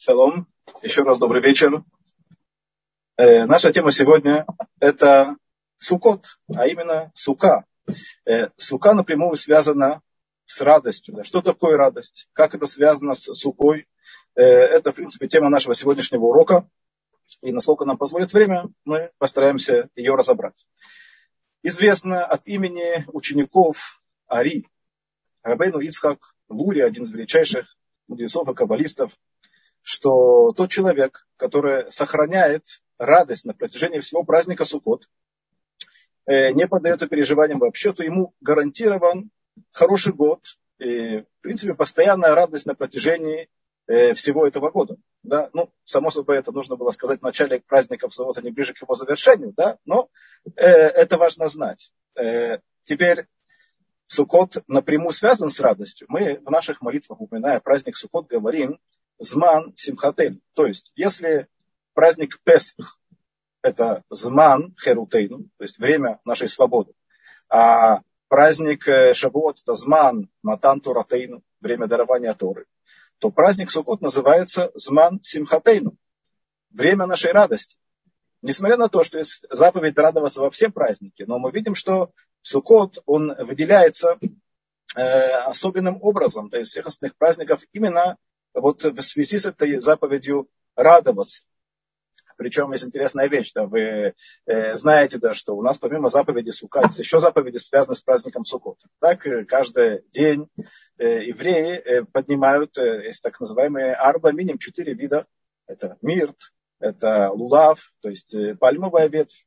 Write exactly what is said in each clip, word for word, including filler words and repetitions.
Шалом. Еще раз добрый вечер. Э, наша тема сегодня это Суккот, а именно сука. Э, сука напрямую связана с радостью. Да? Что такое радость? Как это связано с сукой? Э, это, в принципе, тема нашего сегодняшнего урока. И насколько нам позволит время, мы постараемся ее разобрать. Известно от имени учеников Ари, Рабейну Ицхак Лури, один из величайших мудрецов и каббалистов, что тот человек, который сохраняет радость на протяжении всего праздника Суккот, не поддается переживаниям вообще, то ему гарантирован хороший год и, в принципе, постоянная радость на протяжении всего этого года. Да? Ну, само собой, это нужно было сказать в начале праздников, а не ближе к его завершению, да? Но э, это важно знать. Э, теперь Суккот напрямую связан с радостью. Мы в наших молитвах, упоминая праздник Суккот, говорим Зман Симхатель. То есть, если праздник Песах это Зман Херутейну, то есть время нашей свободы, а праздник Шавуот это Зман Матан Торатейну, время дарования Торы, то праздник Суккот называется Зман Симхатейну, время нашей радости. Несмотря на то, что есть заповедь радоваться во все праздники, но мы видим, что Суккот, он выделяется э, особенным образом, то есть всех остальных праздников, именно вот в связи с этой заповедью радоваться. Причем есть интересная вещь, да, вы э, знаете, да, что у нас помимо заповеди Суккот есть еще заповеди, связанные с праздником Суккот. Так каждый день э, евреи э, поднимают, э, есть так называемые арба миним, четыре вида. Это мирт, это лулав, то есть э, пальмовая ветвь,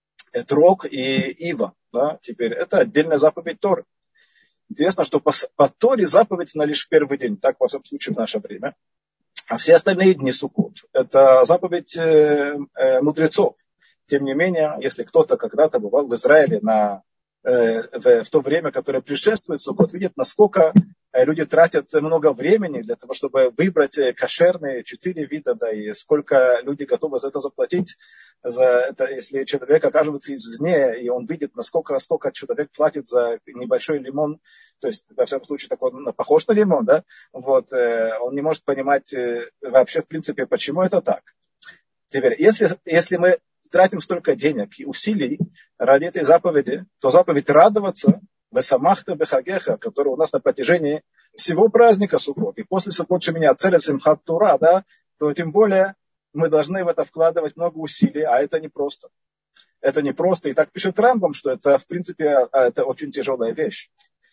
этрог и ива. Да. Теперь это отдельная заповедь Торы. Интересно, что по, по Торе заповедь на лишь первый день, так во всяком случае в наше время. А все остальные дни Суккот – это заповедь э, э, мудрецов. Тем не менее, если кто-то когда-то бывал в Израиле на, э, в, в то время, которое предшествует Суккот, видит, насколько э, люди тратят много времени для того, чтобы выбрать кошерные четыре вида, да, и сколько люди готовы за это заплатить. За это, если человек окажется извне, и он видит, насколько сколько человек платит за небольшой лимон, то есть, во всяком случае, такой он похож на лимон, да, вот, э, он не может понимать э, вообще, в принципе, почему это так. Теперь, если, если мы тратим столько денег и усилий ради этой заповеди, то заповедь радоваться, весамахта бехагеха, которая у нас на протяжении всего праздника Суккот, и после Суккот шеминя церет симхат Тора, да, то тем более мы должны в это вкладывать много усилий, а это непросто. Это непросто, и так пишет Рамбам, что это, в принципе, это очень тяжелая вещь.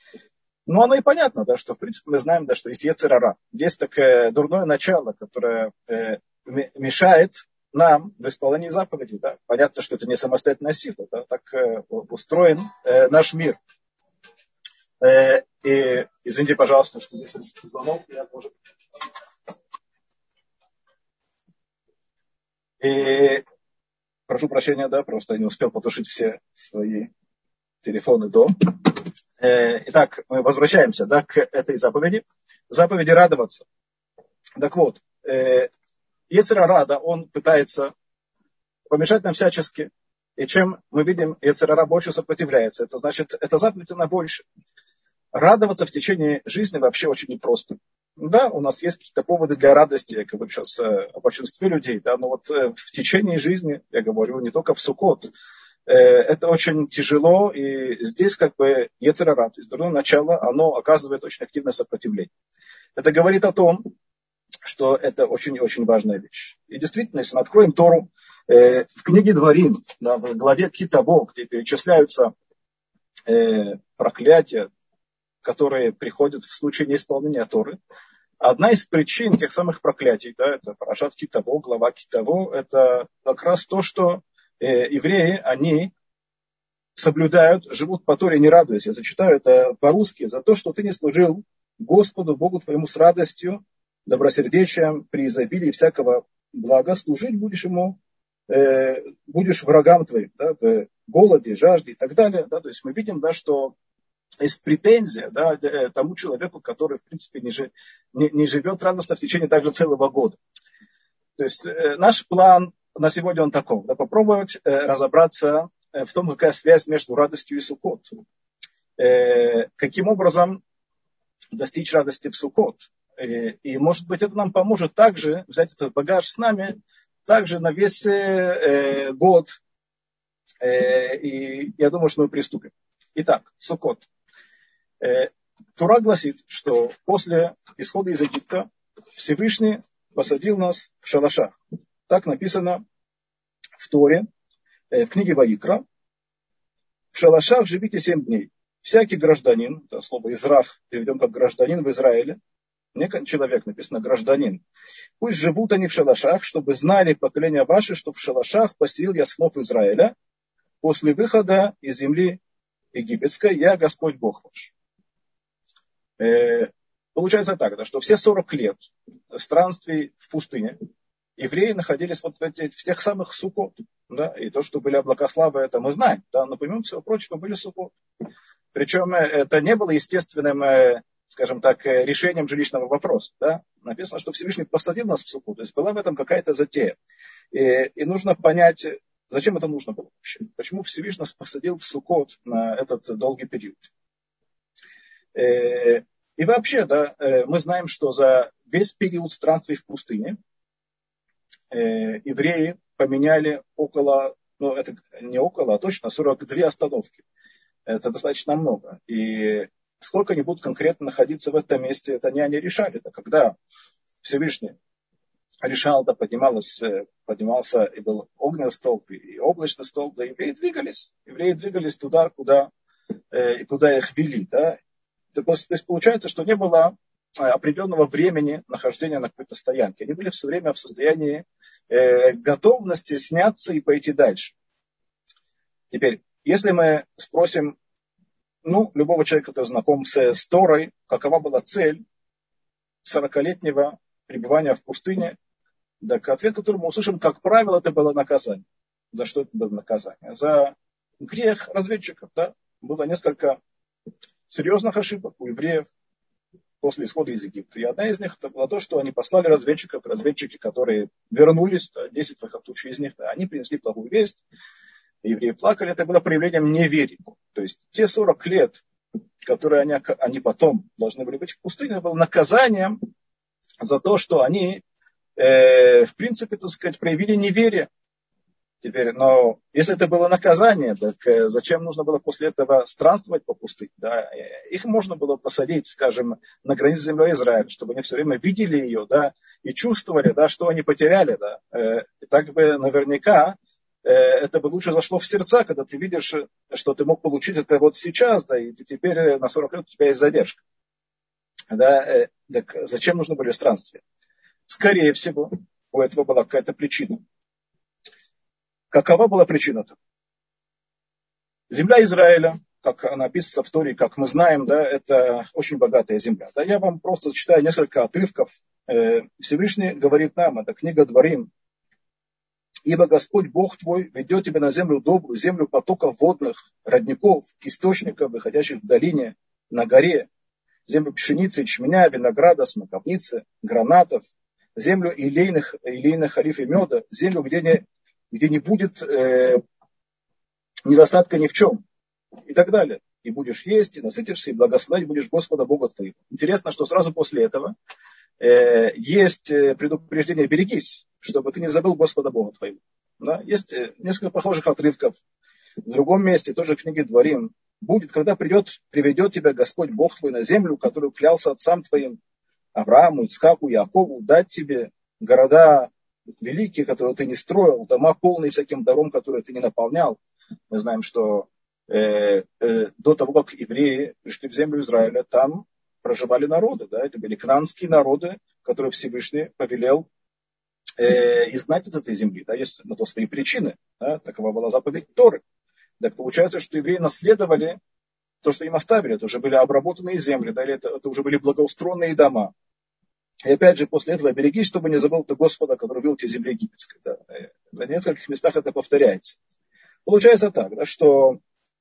Ну, оно и понятно, да, что, в принципе, мы знаем, да, что есть йецер ара. Есть такое дурное начало, которое э, мешает нам в исполнении заповедей. Да. Понятно, что это не самостоятельная сила. Да, так э, устроен э, наш мир. Э, и, извините, пожалуйста, что здесь звонок. Я, может... И прошу прощения, да, просто я не успел потушить все свои телефоны до... Итак, мы возвращаемся, да, к этой заповеди. Заповеди радоваться. Так вот, йецер ара, да, он пытается помешать нам всячески. И чем мы видим, йецер ара больше сопротивляется. Это значит, эта заповедь, она больше. Радоваться в течение жизни вообще очень непросто. Да, у нас есть какие-то поводы для радости, я говорю сейчас о большинстве людей, да, но вот в течение жизни, я говорю, не только в Суккот, это очень тяжело, и здесь как бы йецер ара, то есть дурное начало, оно оказывает очень активное сопротивление. Это говорит о том, что это очень-очень важная вещь. И действительно, если мы откроем Тору, в книге Дворим, да, в главе Ки-Таво, где перечисляются проклятия, которые приходят в случае неисполнения Торы, одна из причин тех самых проклятий, да, это парашат Ки-Таво, глава Ки-Таво, это как раз то, что евреи, они соблюдают, живут по Торе, не радуясь. Я зачитаю это по-русски. За то, что ты не служил Господу, Богу твоему с радостью, добросердечием, при изобилии всякого блага, служить будешь ему, э, будешь врагам твоим, да, в голоде, жажде и так далее. Да. То есть мы видим, да, что есть претензия, да, тому человеку, который, в принципе, не, жи, не, не живет радостно в течение также целого года. То есть э, наш план на сегодня он таков, да, попробовать э, разобраться э, в том, какая связь между радостью и Суккот. Э, каким образом достичь радости в Суккот. И, и может быть, это нам поможет также взять этот багаж с нами, также на весь э, год. Э, и я думаю, что мы приступим. Итак, Суккот. Э, Тура гласит, что после исхода из Египта Всевышний посадил нас в шалашах. Так написано в Торе, э, в книге Ваикра. В шалашах живите семь дней. Всякий гражданин, это слово «израх» переведем как гражданин в Израиле, не человек, написано гражданин. Пусть живут они в шалашах, чтобы знали поколения ваши, что в шалашах поселил я сынов Израиля после выхода из земли египетской, я Господь Бог ваш. Э, получается так, да, что все сорок лет странствий в пустыне евреи находились вот в, эти, в тех самых суккот. Да, и то, что были облака славы, это мы знаем. Да, но помимо всего прочего были суккот. Причем это не было естественным, скажем так, решением жилищного вопроса. Да? Написано, что Всевышний посадил нас в суккот. То есть была в этом какая-то затея. И, и нужно понять, зачем это нужно было вообще. Почему Всевышний нас посадил в суккот на этот долгий период. И вообще, да, мы знаем, что за весь период странствий в пустыне евреи поменяли около, ну это не около, а точно сорок две остановки. Это достаточно много. И сколько они будут конкретно находиться в этом месте, это не они решали. Это когда Всевышний решал, да, поднималось, поднимался и был огненный столб, и облачный столб, да, евреи двигались. Евреи двигались туда, куда, э, куда их вели. Да. То есть получается, что не было определенного времени нахождения на какой-то стоянке. Они были все время в состоянии э, готовности сняться и пойти дальше. Теперь, если мы спросим, ну, любого человека, кто знаком с, с Торой, какова была цель сорокалетнего пребывания в пустыне, так ответ, который мы услышим, как правило, это было наказание. За что это было наказание? За грех разведчиков. Да? Было несколько серьезных ошибок у евреев после исхода из Египта. И одна из них это было то, что они послали разведчиков, разведчики, которые вернулись, десять тысяч из них, да, они принесли плохую весть. Евреи плакали, это было проявлением неверия. То есть те сорок лет, которые они, они потом должны были быть в пустыне, было наказанием за то, что они, э, в принципе, так сказать, проявили неверие. Теперь, но если это было наказание, так э, зачем нужно было после этого странствовать по пустыне? Да? Их можно было посадить, скажем, на границе земли Израиля, чтобы они все время видели ее, да, и чувствовали, да, что они потеряли. Да? Э, и так бы наверняка это бы лучше зашло в сердца, когда ты видишь, что ты мог получить это вот сейчас, да, и теперь на сорок лет у тебя есть задержка. Да, так зачем нужны были странствия? Скорее всего, у этого была какая-то причина. Какова была причина-то? Земля Израиля, как она описывается в Торе, как мы знаем, да, это очень богатая земля. Да, я вам просто зачитаю несколько отрывков. Всевышний говорит нам, это книга Дворим, ибо Господь Бог твой ведет тебя на землю добрую, землю потоков водных, родников, источников, выходящих в долине, на горе, землю пшеницы, ячменя, винограда, смоковницы, гранатов, землю илейных, илейных олив и меда, землю, где не, где не будет э, недостатка ни в чем, и так далее. И будешь есть, и насытишься, и благословлять будешь Господа Бога твоего. Интересно, что сразу после этого есть предупреждение: берегись, чтобы ты не забыл Господа Бога твоего. Да? Есть несколько похожих отрывков. В другом месте, тоже в книге Дворим, будет, когда придет, приведет тебя Господь Бог твой на землю, которую клялся отцам твоим, Аврааму, Ицхаку, Якову, дать тебе города великие, которые ты не строил, дома полные всяким даром, которые ты не наполнял. Мы знаем, что э, э, до того, как евреи пришли в землю Израиля, там проживали народы, да, это были кнаанские народы, которые Всевышний повелел э, изгнать из этой земли. Да, есть на то свои причины. Да, такова была заповедь Торы. Так получается, что евреи наследовали то, что им оставили. Это уже были обработанные земли, да, это, это уже были благоустроенные дома. И опять же, после этого берегись, чтобы не забыл ты Господа, который вел тебя земли египетской. Да. На нескольких местах это повторяется. Получается так, да, что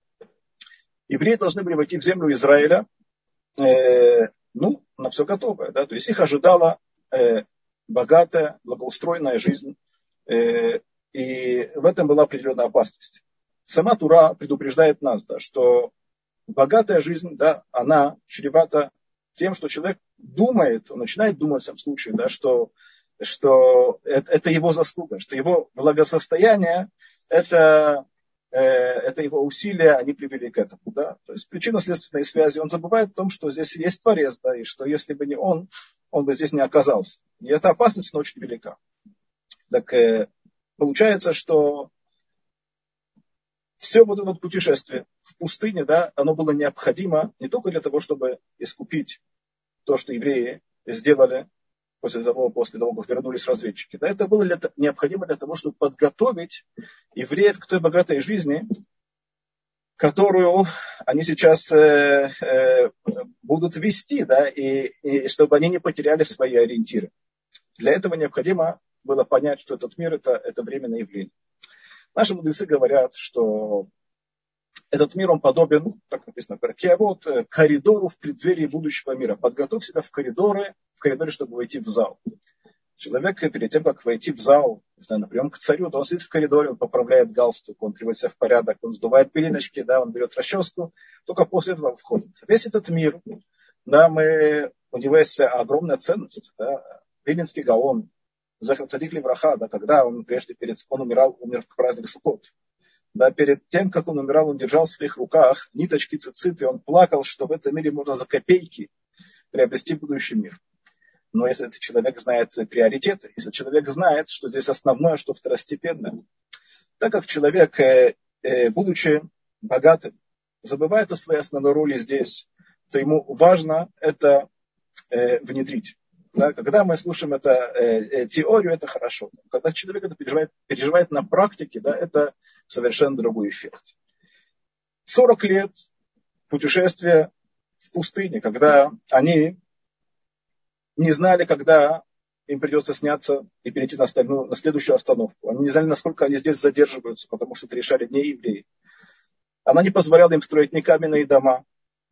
евреи должны были войти в землю Израиля, Э, ну, на все готовое. Да? То есть их ожидала э, богатая, благоустроенная жизнь. Э, и в этом была определенная опасность. Сама Тура предупреждает нас, да, что богатая жизнь, да, она чревата тем, что человек думает, он начинает думать в этом случае, да, что, что это, это его заслуга, что его благосостояние, это, э, это его усилия, они привели к этому. Да? То есть причинно-следственные связи. Он забывает о том, что здесь есть Творец, да, и что если бы не он, он бы здесь не оказался. И эта опасность очень велика. Так э, получается, что все вот это вот путешествие в пустыне, да, оно было необходимо не только для того, чтобы искупить то, что евреи сделали после того, после того как вернулись разведчики. Да, это было для, необходимо для того, чтобы подготовить евреев к той богатой жизни, которую они сейчас э, э, будут вести, да, и, и чтобы они не потеряли свои ориентиры. Для этого необходимо было понять, что этот мир это, это временное явление. Наши мудрецы говорят, что этот мир, он подобен, так написано в Перке Авот, коридору в преддверии будущего мира. Подготовь себя в коридоры, в коридоре, чтобы войти в зал. Человек перед тем, как войти в зал, не знаю, на прием к царю, то он сидит в коридоре, он поправляет галстук, он приводит себя в порядок, он сдувает пеленочки, да, он берет расческу, только после этого входит. Весь этот мир, да, мы, у него есть огромная ценность. Да. Виленский Гаон, Зехер Цадик Левраха, да, когда он прежде перед он умирал, умер в праздник Суккот. Да, перед тем, как он умирал, он держал в своих руках ниточки цициты, он плакал, что в этом мире можно за копейки приобрести будущий мир. Но если этот человек знает приоритеты, если человек знает, что здесь основное, что второстепенное, так как человек, будучи богатым, забывает о своей основной роли здесь, то ему важно это внедрить. Да, когда мы слушаем это, э, теорию, это хорошо. Когда человек это переживает, переживает на практике, да, это совершенно другой эффект. сорок лет путешествия в пустыне, когда они не знали, когда им придется сняться и перейти на, остальную, на следующую остановку. Они не знали, насколько они здесь задерживаются, потому что это решали не евреи. Она не позволяла им строить ни каменные дома,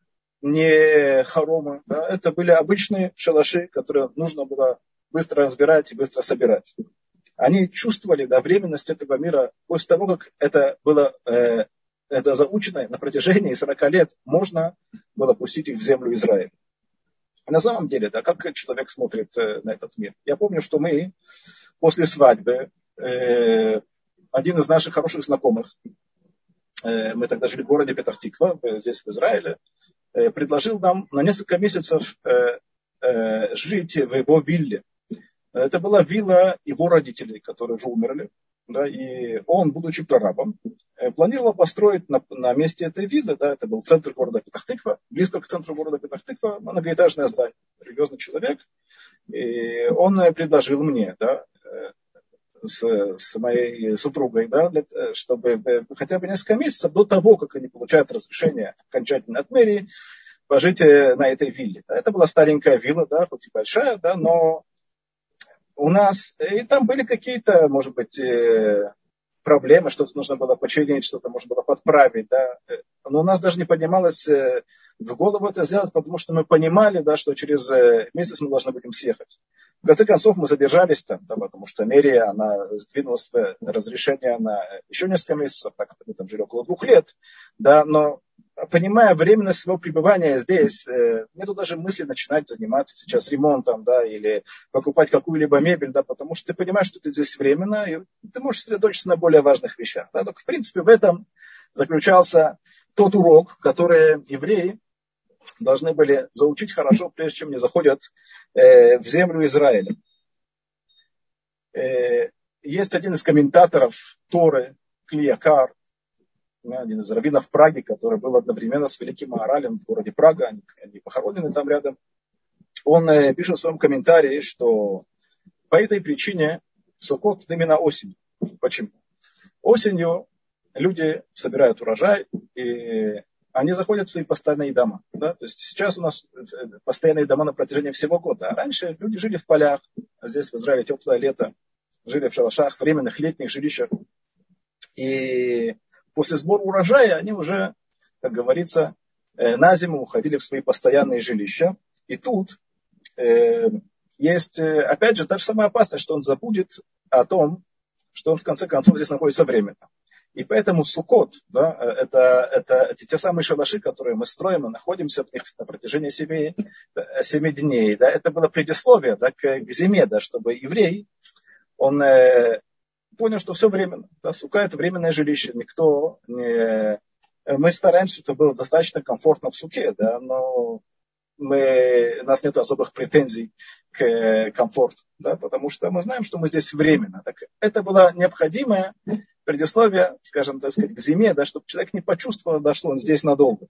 не хоромы, да, это были обычные шалаши, которые нужно было быстро разбирать и быстро собирать. Они чувствовали, да, временность этого мира после того, как это было э, это заучено на протяжении сорока лет, можно было пустить их в землю Израиля. На самом деле, да, как человек смотрит э, на этот мир? Я помню, что мы после свадьбы, э, один из наших хороших знакомых, э, мы тогда жили в городе Петах-Тиква, здесь в Израиле, предложил нам на несколько месяцев э, э, жить в его вилле. Это была вилла его родителей, которые уже умерли. Да, и он, будучи прорабом, э, планировал построить на, на месте этой виллы, да, это был центр города Петах-Тиква, близко к центру города Петах-Тиква, многоэтажное здание, религиозный человек. И он предложил мне, да, С, с моей супругой, да, для, чтобы хотя бы несколько месяцев до того, как они получают разрешение окончательно от мэрии, пожить на этой вилле. Это была старенькая вилла, да, хоть и большая, да, но у нас, и там были какие-то, может быть, проблемы, что-то нужно было починить, что-то можно было подправить, да, но у нас даже не поднималось в голову это сделать, потому что мы понимали, да, что через месяц мы должны будем съехать. В конце концов, мы задержались там, да, потому что мэрия, она сдвинула разрешение на еще несколько месяцев, так как мы там жили около двух лет, да, но понимая временность своего пребывания здесь, э, нету даже мысли начинать заниматься сейчас ремонтом, да, или покупать какую-либо мебель, да, потому что ты понимаешь, что ты здесь временно, и ты можешь сосредоточиться на более важных вещах, да, только в принципе в этом заключался тот урок, который евреи должны были заучить хорошо, прежде чем они заходят э, в землю Израиля. Э, есть один из комментаторов Торы, Клиякар, один из раввинов Праги, который был одновременно с великим Маоралем в городе Прага, они, они похоронены там рядом. Он э, пишет в своем комментарии, что по этой причине Суккот именно осенью. Почему? Осенью люди собирают урожай, и они заходят в свои постоянные дома. Да? То есть сейчас у нас постоянные дома на протяжении всего года. А раньше люди жили в полях, а здесь в Израиле теплое лето, жили в шалашах, временных летних жилищах. И после сбора урожая они уже, как говорится, на зиму уходили в свои постоянные жилища. И тут э, есть, опять же, та же самая опасность, что он забудет о том, что он в конце концов здесь находится временно. И поэтому Суккот, да, это, это, это те самые шалаши, которые мы строим, мы находимся в них на протяжении семи, семи дней. Да, это было предисловие, да, к, к зиме, да, чтобы еврей, он э, понял, что все временно. Да, Сука это временное жилище. Никто не... Мы стараемся, чтобы было достаточно комфортно в суке, да, но мы, у нас нет особых претензий к комфорту, да, потому что мы знаем, что мы здесь временно. Так, это было необходимое предисловие, скажем, так сказать, к зиме, да, чтобы человек не почувствовал, да, что он здесь надолго.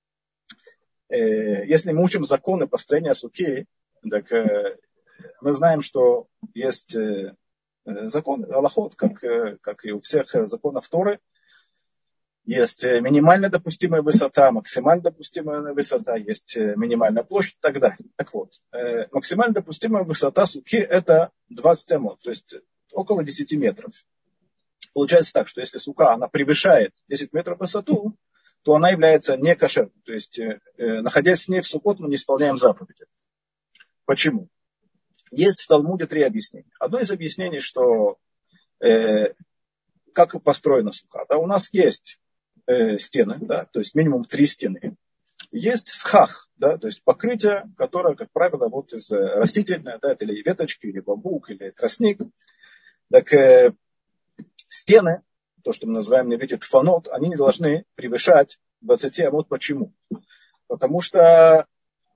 Если мы учим законы построения суки, так мы знаем, что есть законы, алахот, как, как и у всех законов Торы. Есть минимально допустимая высота, максимально допустимая высота, есть минимальная площадь и так далее. Так вот, максимально допустимая высота суки это двадцать амот, то есть около десяти метров. Получается так, что если сука она превышает десять метров в высоту, то она является не кошерной. То есть, находясь с ней в суккот, мы не исполняем заповеди. Почему? Есть в Талмуде три объяснения. Одно из объяснений, что э, как построена сука. Да, у нас есть э, стены, да, то есть минимум три стены. Есть схах, да, то есть покрытие, которое, как правило, вот из растительное, да, это или веточки, или бамбук, или тростник. Так э, стены, то, что мы называем на виде тфанот, они не должны превышать двадцать амот. Почему? Потому что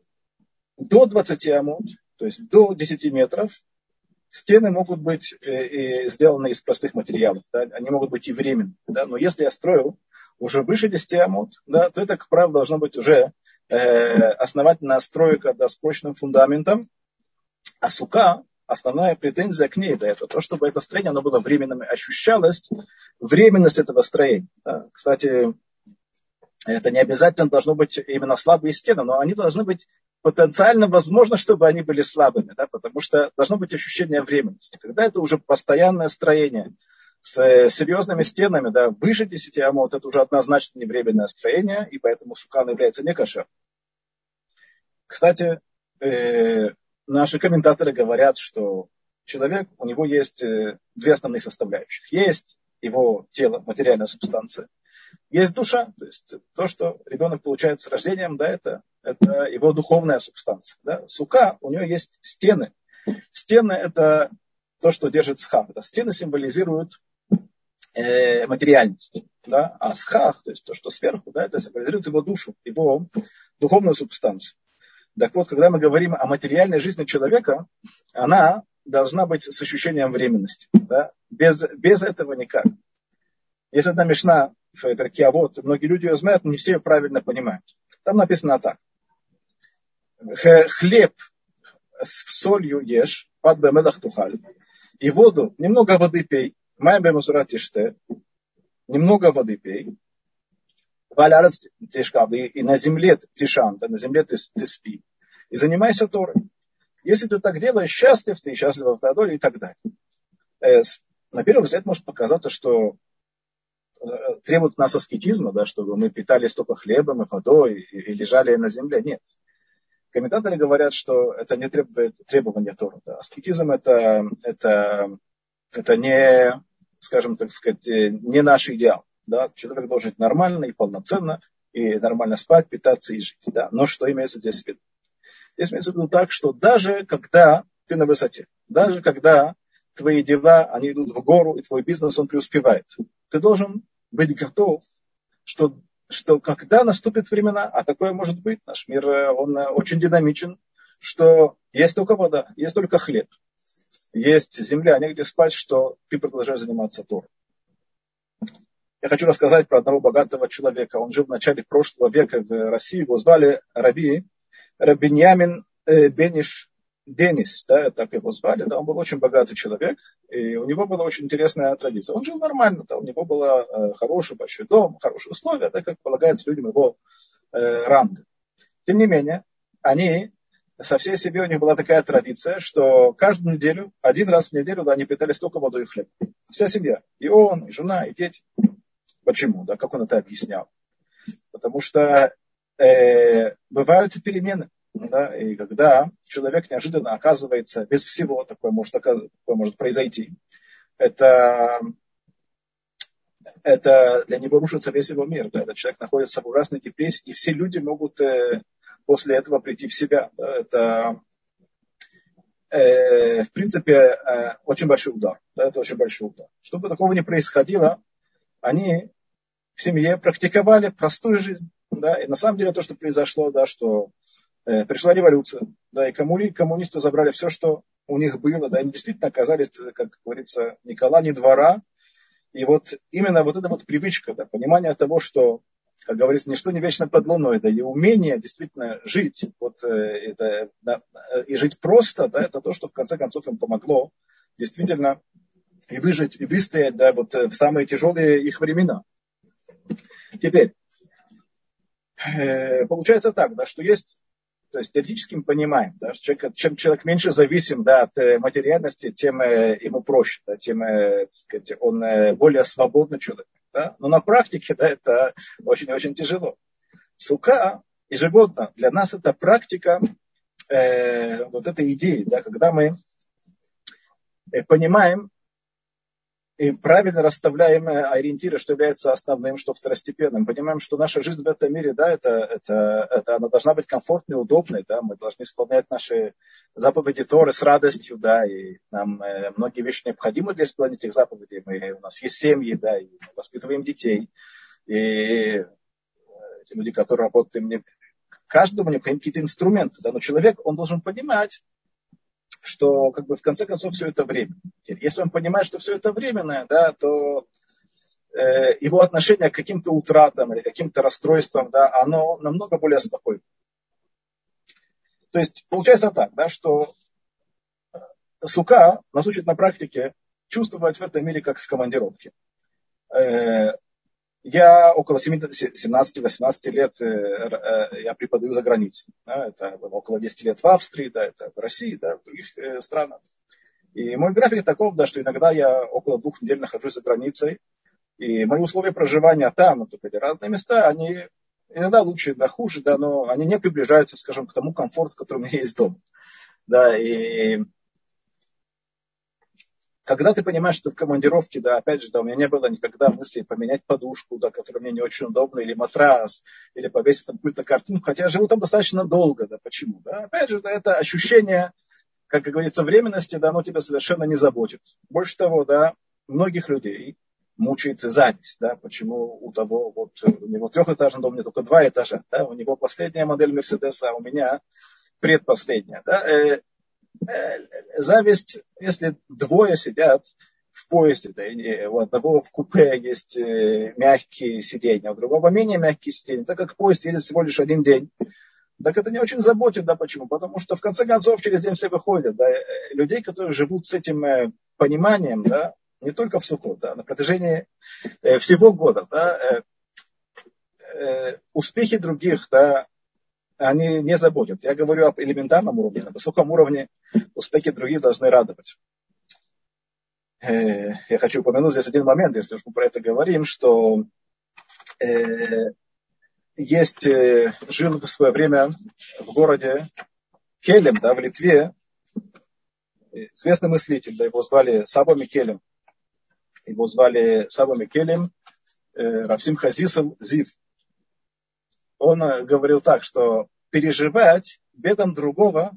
до двадцати амот, то есть до десяти метров, стены могут быть э, сделаны из простых материалов, да, они могут быть и временными. Да, но если я строю уже выше десяти амот, да, то это, как правило, должно быть уже э, основательная стройка, да, с прочным фундаментом. А сука, основная претензия к ней, да, это то, чтобы это строение оно было временным, ощущалась временность этого строения. Да. Кстати, это не обязательно должно быть именно слабые стены, но они должны быть потенциально возможно, чтобы они были слабыми, да, потому что должно быть ощущение временности. Когда это уже постоянное строение с серьезными стенами, да, выше десяти амот, это уже однозначно не временное строение, и поэтому сука является не кошерной. Кстати, э, наши комментаторы говорят, что человек, у него есть две основные составляющих. Есть его тело, материальная субстанция. Есть душа, то есть то, что ребенок получает с рождением, да, это, это его духовная субстанция. Да. Сука, у нее есть стены. Стены это то, что держит схах. Да. Стены символизируют э, материальность. Да. А схах, то есть то, что сверху, да, это символизирует его душу, его духовную субстанцию. Так вот, когда мы говорим о материальной жизни человека, она должна быть с ощущением временности. Да. Без, без этого никак. Есть одна мишна в Перкей Авот, многие люди ее знают, но не все ее правильно понимают. Там написано так. Хлеб с солью ешь, пад бемелах тухаль, и воду, немного воды пей, май бемусурат тиште, немного воды пей, валярец тишкав, и на земле тишан, да, на земле ты, ты спи, и занимайся Торой. Если ты так делаешь, счастлив ты, счастлив в твоей доле и так далее. На первый взгляд может показаться, что требует нас аскетизма, да, чтобы мы питались только хлебом и водой и, и лежали на земле. Нет. Комментаторы говорят, что это не требует требования Торы. Да. Аскетизм это, это, это не, скажем так сказать, не наш идеал. Да. Человек должен жить нормально и полноценно, и нормально спать, питаться и жить. Да. Но что имеется здесь в виду? Здесь имеется в виду так, что даже когда ты на высоте, даже когда твои дела, они идут в гору, и твой бизнес, он преуспевает, ты должен быть готов, что, что когда наступят времена, а такое может быть, наш мир, он очень динамичен, что есть только вода, есть только хлеб, есть земля, негде спать, что ты продолжаешь заниматься Торой. Я хочу рассказать про одного богатого человека. Он жил в начале прошлого века в России, его звали Раби, Рабиньямин Бениш Денис, да, так его звали, да, он был очень богатый человек, и у него была очень интересная традиция. Он жил нормально, да, у него был э, хороший большой дом, хорошие условия, да, как полагается людям его э, ранга. Тем не менее, они со всей семьей, у них была такая традиция, что каждую неделю, один раз в неделю, да, они питались только водой и хлебом. Вся семья, и он, и жена, и дети. Почему, да, как он это объяснял? Потому что э, бывают перемены. Да, и когда человек неожиданно оказывается без всего, такое может, такое может произойти, это это для него рушится весь его мир. Да? Этот человек находится в ужасной депрессии, и все люди могут э, после этого прийти в себя. Да? Это, э, в принципе, э, очень большой удар. Да? Это очень большой удар. Чтобы такого не происходило, они в семье практиковали простую жизнь. Да? И на самом деле то, что произошло, да, что э, пришла революция, да, и коммуни, коммунисты забрали все, что у них было. Да? Они действительно оказались, как говорится, ни кола, ни двора. И вот именно вот эта вот привычка, да, понимание того, что, как говорится, ничто не вечно под луной, да, и умение действительно жить, вот, э, это, да, и жить просто, да, это то, что в конце концов им помогло действительно и выжить, и выстоять, да, вот, в самые тяжелые их времена. Теперь, э, получается так, да, что есть, то есть теоретически мы понимаем, да, что человек, чем человек меньше зависим, да, от э, материальности, тем э, ему проще, да, тем э, так сказать, он э, более свободный человек. Да? Но на практике, да, это очень-очень тяжело. Сука ежегодно для нас это практика э, вот этой идеи, да, когда мы э, понимаем и правильно расставляем ориентиры, что является основным, что второстепенным. Понимаем, что наша жизнь в этом мире, да, это, это, это она должна быть комфортной, удобной, да, мы должны исполнять наши заповеди Торы с радостью, да, и нам э, многие вещи необходимы для исполнения этих заповедей. Мы, у нас есть семьи, да, и мы воспитываем детей, и э, люди, которые работают, им не, каждому необходимы какие-то инструменты, да, но человек, он должен понимать, что как бы в конце концов все это время. Если он понимает, что все это временное, да, то э, его отношение к каким-то утратам или каким-то расстройствам, да, оно намного более спокойно. То есть получается так, да, что сука нас учит на практике чувствовать в этом мире как в командировке. Э, Я около семнадцати-восемнадцати лет э, я преподаю за границей. Да, это было около десяти лет в Австрии, да, это в России, да, в других э, странах. И мой график таков, да, что иногда я около двух недель нахожусь за границей. И мои условия проживания там, вот, эти разные места, они иногда лучше, да, хуже, да, но они не приближаются, скажем, к тому комфорту, который у меня есть дома. Да, и когда ты понимаешь, что ты в командировке, да, опять же, да, у меня не было никогда мысли поменять подушку, да, которая мне не очень удобна, или матрас, или повесить там какую-то картину, хотя я живу там достаточно долго, да, почему? Да? Опять же, да, это ощущение, как говорится, временности, да, оно тебя совершенно не заботит. Больше того, да, многих людей мучает зависть, да, почему у того, вот, у него трехэтажный дом, у меня только два этажа, да, у него последняя модель Мерседеса, а у меня предпоследняя, да, э, зависть, если двое сидят в поезде, да, и у одного в купе есть мягкие сиденья, у другого менее мягкие сиденья, так как поезд едет всего лишь один день, так это не очень заботит, да, почему? Потому что в конце концов через день все выходят, да, людей, которые живут с этим пониманием, да, не только в Суккот, да, на протяжении всего года, да, успехи других, да, они не заботят. Я говорю об элементарном уровне, на высоком уровне успехи других должны радовать. Я хочу упомянуть здесь один момент, если уж мы про это говорим, что есть, жил в свое время в городе Келем, да, в Литве, известный мыслитель, да, его звали Саба Микелем. Его звали Саба Микелем, Рав Симха Зив. Он говорил так, что переживать бедам другого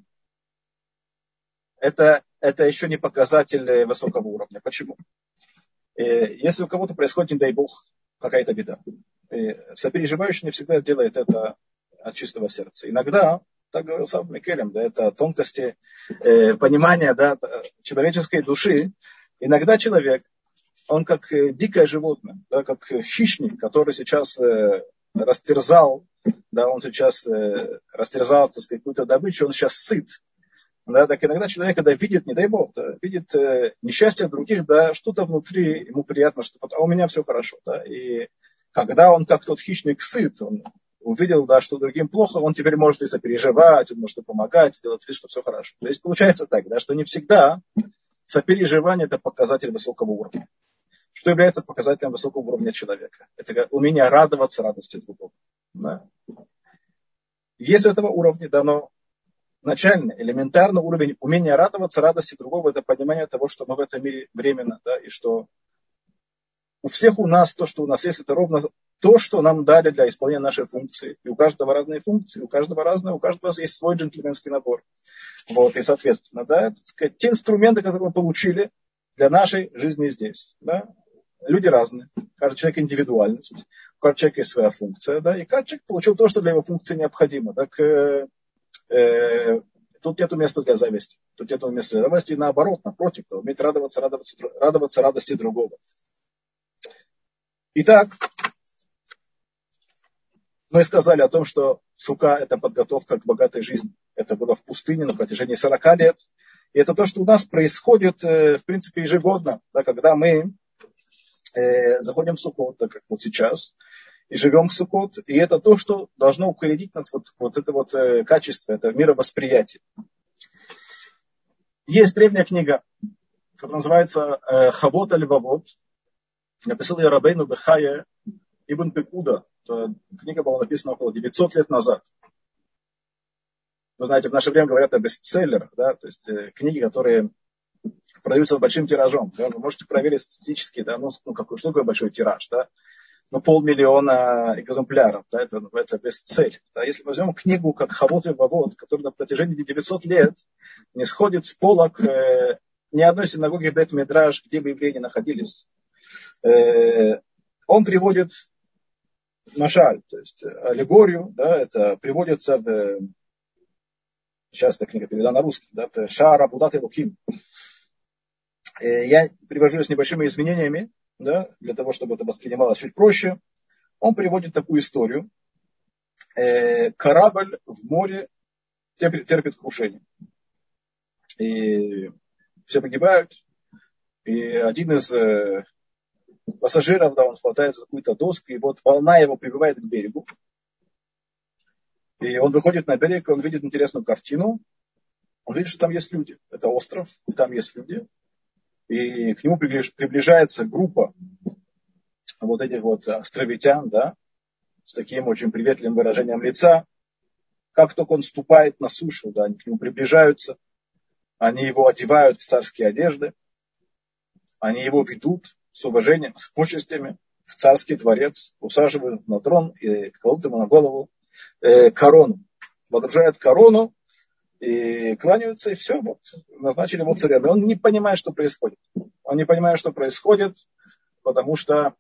это, это еще не показатель высокого уровня. Почему? Если у кого-то происходит, не дай бог, какая-то беда, сопереживающий не всегда делает это от чистого сердца. Иногда, так говорил сам Микелем, да, это тонкости э, понимания, да, человеческой души. Иногда человек, он как дикое животное, да, как хищник, который сейчас э, растерзал, да, он сейчас э, растерзал, так сказать, какую-то добычу, он сейчас сыт. Да, так иногда человек, когда видит, не дай бог, да, видит э, несчастье других, да, что-то внутри, ему приятно, что а у меня все хорошо. Да, и когда он, как тот хищник, сыт, он увидел, да, что другим плохо, он теперь может и сопереживать, он может и помогать, делать вид, что все хорошо. То есть получается так, да, что не всегда сопереживание – это показатель высокого уровня. Что является показателем высокого уровня человека? Это умение радоваться радостью другого. Да. Есть у этого уровня дано начальный, элементарный уровень умения радоваться радости другого, это понимание того, что мы в этом мире временно, да, и что У всех у нас то, что у нас есть, это ровно то, что нам дали для исполнения нашей функции. И у каждого разные функции, у каждого разное, у каждого есть свой джентльменский набор. Вот, и, соответственно, да, так сказать, те инструменты, которые мы получили для нашей жизни здесь. Да, люди разные, каждый человек индивидуальность, у каждого человека есть своя функция, да, и каждый человек получил то, что для его функции необходимо. Так, э, э, тут нет места для зависти, тут нет места для зависти, и наоборот, напротив, да, уметь радоваться, радоваться, радоваться радости другого. Итак, мы сказали о том, что сука – это подготовка к богатой жизни. Это было в пустыне на протяжении сорока лет. И это то, что у нас происходит, в принципе, ежегодно, да, когда мы э, заходим в Суккот, так как вот сейчас, и живем в Суккот. И это то, что должно укоренить нас, вот, вот это вот э, качество, это мировосприятие. Есть древняя книга, которая называется э, «Хавот аль-Вавот». Написал ее Рабейну Бехая Ибн Пекуда. Книга была написана около девятьсот лет назад. Вы знаете, в наше время говорят о бестселлерах, да, то есть э, книги, которые продаются большим тиражом. Да, вы можете проверить статистически, да, ну, ну какой, что такое большой тираж, да, ну, полмиллиона экземпляров, да, это называется бестселлер. Да. Если мы возьмем книгу, как Хавот аль-Вавот, которая на протяжении девятисот лет не сходит с полок э, ни одной синагоги Бет-Мидраш, где бы евреи не находились, он приводит машаль, то есть аллегорию, да, это приводится в, сейчас эта книга переведена на русский, да, Шаара Вудат Элоким. Я привожу ее с небольшими изменениями, да, для того, чтобы это воспринималось чуть проще. Он приводит такую историю. Корабль в море терпит крушение. И все погибают. И один из пассажиров, да, он хватает за какую-то доску, и вот волна его прибивает к берегу. И он выходит на берег, и он видит интересную картину. Он видит, что там есть люди. Это остров, и там есть люди. И к нему приближается группа вот этих вот островитян, да, с таким очень приветливым выражением лица. Как только он ступает на сушу, да, они к нему приближаются. Они его одевают в царские одежды. Они его ведут с уважением, с почестями в царский дворец, усаживают на трон и кладут ему на голову э, корону. Водружают корону и кланяются, и все, вот, назначили его царем. И он не понимает, что происходит. Он не понимает, что происходит, потому что,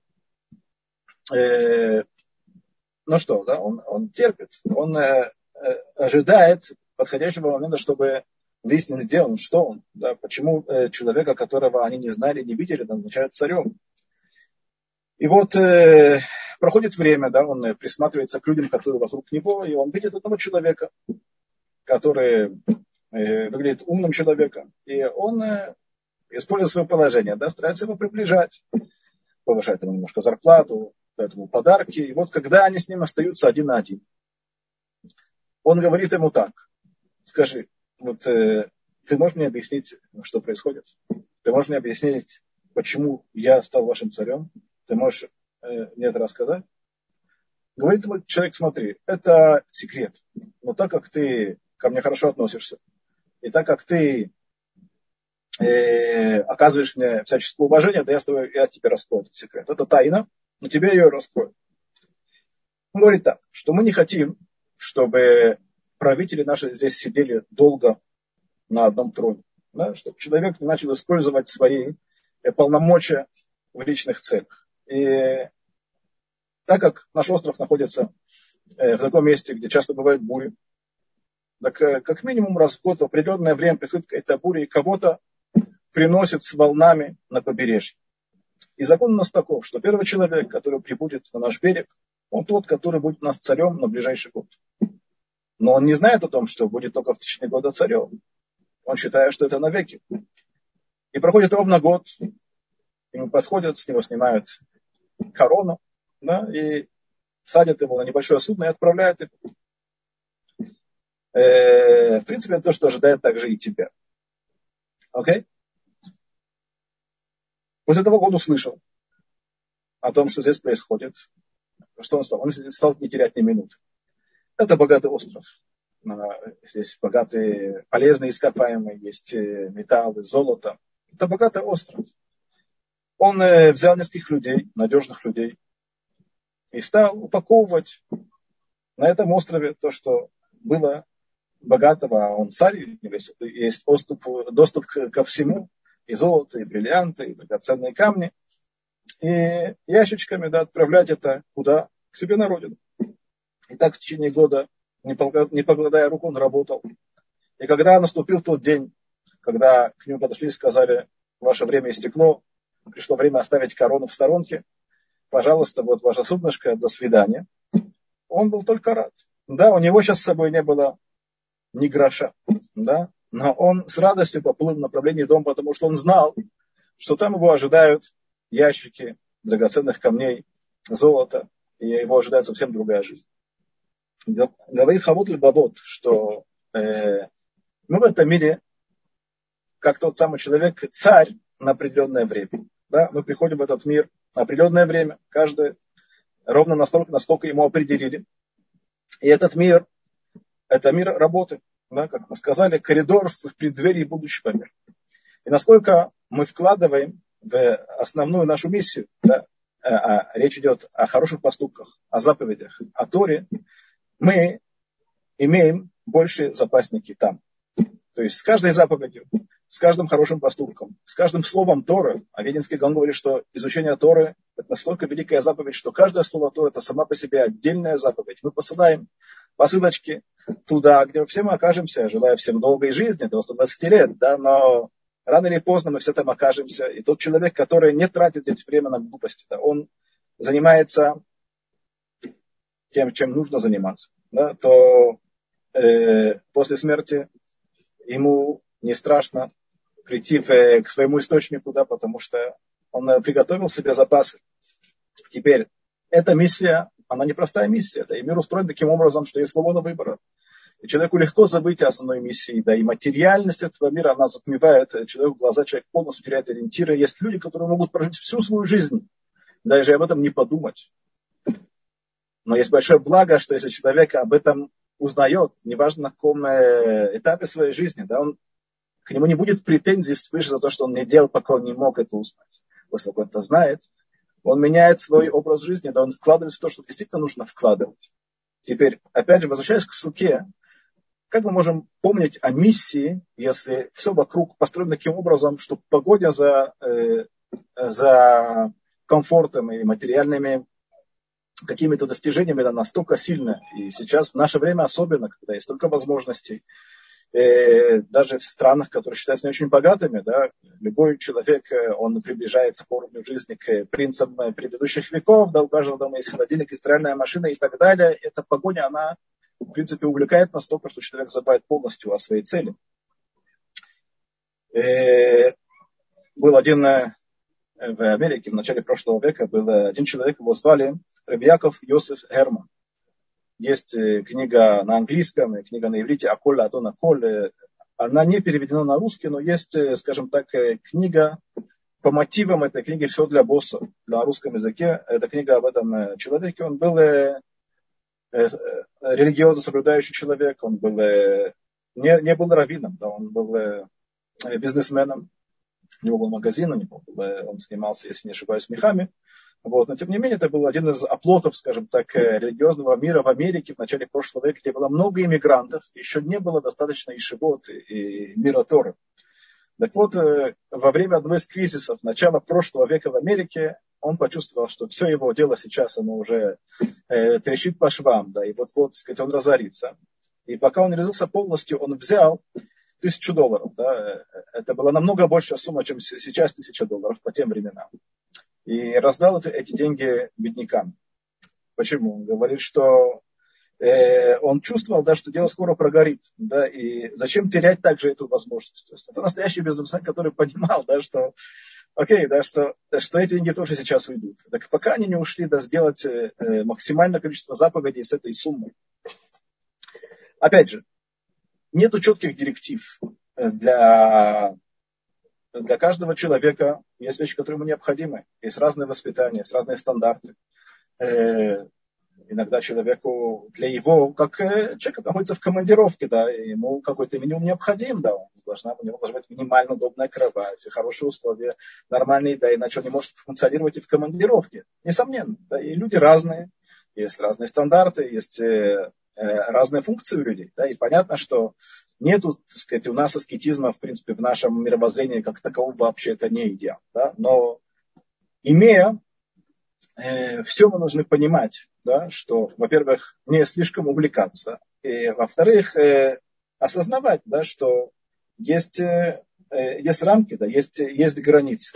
э, ну что, да, он, он терпит, он э, э, ожидает подходящего момента, чтобы выяснить, где он, что он, да, почему э, человека, которого они не знали, не видели, назначают царем. И вот э, проходит время, да, он присматривается к людям, которые вокруг него, и он видит одного человека, который э, выглядит умным человеком, и он, э, используя свое положение, да, старается его приближать, повышает ему немножко зарплату, дает ему подарки, и вот когда они с ним остаются один на один, он говорит ему так: скажи, вот э, ты можешь мне объяснить, что происходит? Ты можешь мне объяснить, почему я стал вашим царем? Ты можешь э, мне это рассказать? Говорит ему человек: смотри, это секрет. Но так как ты ко мне хорошо относишься, и так как ты э, оказываешь мне всяческое уважение, да я, с тобой, я тебе раскрою этот секрет. Это тайна, но тебе ее раскрою. Он говорит так, что мы не хотим, чтобы правители наши здесь сидели долго на одном троне. Да, чтобы человек не начал использовать свои полномочия в личных целях. И так как наш остров находится в таком месте, где часто бывают бури, так как минимум раз в год в определенное время происходит какая-то буря, и кого-то приносит с волнами на побережье. И закон у нас таков, что первый человек, который прибудет на наш берег, он тот, который будет у нас царем на ближайший год. Но он не знает о том, что будет только в течение года царем. Он считает, что это навеки. И проходит ровно год, ему подходят, с него снимают корону, да, и садят его на небольшое судно и отправляют его. Э, в принципе, это то, что ожидает также и тебя. Окей? После того, как он услышал о том, что здесь происходит, что он стал? Он стал не терять ни минуты. Это богатый остров. Здесь богатые полезные ископаемые, есть металлы, золото. Это богатый остров. Он э, взял нескольких людей, надежных людей, и стал упаковывать на этом острове то, что было богатого, а он царь, есть, есть доступ, доступ ко всему, и золото, и бриллианты, и драгоценные камни, и ящичками, да, отправлять это куда? К себе на родину. И так в течение года, не покладая рук, он работал. И когда наступил тот день, когда к нему подошли и сказали, ваше время истекло, пришло время оставить корону в сторонке, пожалуйста, вот ваше суднышко, до свидания. Он был только рад. Да, у него сейчас с собой не было ни гроша, да, но он с радостью поплыл в направлении дома, потому что он знал, что там его ожидают ящики драгоценных камней, золота, и его ожидает совсем другая жизнь. Говорит Хавот Лебавот, что э, мы в этом мире, как тот самый человек, царь на определенное время. Да? Мы приходим в этот мир на определенное время, каждый ровно настолько, насколько ему определили. И этот мир, это мир работы, да? Как мы сказали, коридор в преддверии будущего мира. И насколько мы вкладываем в основную нашу миссию, да? а, а, речь идет о хороших поступках, о заповедях, о Торе, мы имеем больше запасники там. То есть с каждой заповедью, с каждым хорошим поступком, с каждым словом Торы, а Веденский Гаон говорит, что изучение Торы – это настолько великая заповедь, что каждое слово Торы – это сама по себе отдельная заповедь. Мы посылаем посылочки туда, где все мы окажемся, желая всем долгой жизни, до ста двадцати лет, да, но рано или поздно мы все там окажемся. И тот человек, который не тратит здесь время на глупости, да, он занимается тем, чем нужно заниматься, да, то э, после смерти ему не страшно прийти в, к своему источнику, да, потому что он приготовил себе запасы. Теперь, эта миссия, она непростая миссия. Да, и мир устроен таким образом, что есть свобода выбора. И человеку легко забыть о основной миссии. Да, и материальность этого мира, она затмевает человеку глаза, человек полностью теряет ориентиры. Есть люди, которые могут прожить всю свою жизнь, даже об этом не подумать. Но есть большое благо, что если человек об этом узнает, неважно на каком этапе своей жизни, да, он, к нему не будет претензий свыше за то, что он не делал, пока он не мог это узнать. После того, как он это знает, он меняет свой образ жизни, да, он вкладывает в то, что действительно нужно вкладывать. Теперь, опять же, возвращаясь к суке, как мы можем помнить о миссии, если все вокруг построено таким образом, что погоня за, э, за комфортом и материальными какими-то достижениями, да, настолько сильно. И сейчас в наше время особенно, когда есть столько возможностей, э, даже в странах, которые считаются не очень богатыми, да, любой человек, он приближается по уровню жизни к принцам предыдущих веков, да, у каждого дома есть холодильник, и стиральная машина и так далее. Эта погоня, она, в принципе, увлекает настолько, что человек забывает полностью о своей цели. Э, был один... В Америке в начале прошлого века был один человек, его звали Рав Яков Йосеф Герман. Есть книга на английском, книга на иврите «Аколь Адон Аколь». Она не переведена на русский, но есть, скажем так, книга по мотивам этой книги «Все для босса» на русском языке. Эта книга об этом человеке. Он был религиозно соблюдающий человек, он был, не, не был раввином, да, он был бизнесменом. У него был магазин, у него был, он занимался, если не ошибаюсь, мехами. Вот. Но, тем не менее, это был один из оплотов, скажем так, религиозного мира в Америке в начале прошлого века, где было много иммигрантов, еще не было достаточно ишивот и мира Торы. Так вот, во время одного из кризисов начала прошлого века в Америке, он почувствовал, что все его дело сейчас, оно уже э, трещит по швам, да, и вот-вот, так сказать, он разорится. И пока он не разорился полностью, он взял тысячу долларов. Да, это была намного большая сумма, чем сейчас тысяча долларов по тем временам. И раздал эти деньги беднякам. Почему? Он говорит, что э, он чувствовал, да, что дело скоро прогорит. Да, и зачем терять также эту возможность? То есть это настоящий бизнесмен, который понимал, да, что, окей, да, что, что эти деньги тоже сейчас уйдут. Так пока они не ушли, да, сделать э, максимальное количество заповедей с этой суммой. Опять же, нету четких директив для, для каждого человека. Есть вещи, которые ему необходимы. Есть разные воспитания, есть разные стандарты. Иногда человеку, для его, как э, человек находится в командировке, да, и ему какой-то минимум необходим, да, должна, у него должна быть минимально удобная кровать, хорошие условия, нормальные, да, иначе он не может функционировать и в командировке. Несомненно, да, и люди разные, есть разные стандарты, есть э, э, разные функции у людей, да, и понятно, что нету, так сказать, у нас аскетизма, в принципе, в нашем мировоззрении как такового вообще это не идеал, да, но имея все мы должны понимать, да, что, во-первых, не слишком увлекаться, и, во-вторых, э, осознавать, да, что есть, э, есть рамки, да, есть, есть границы.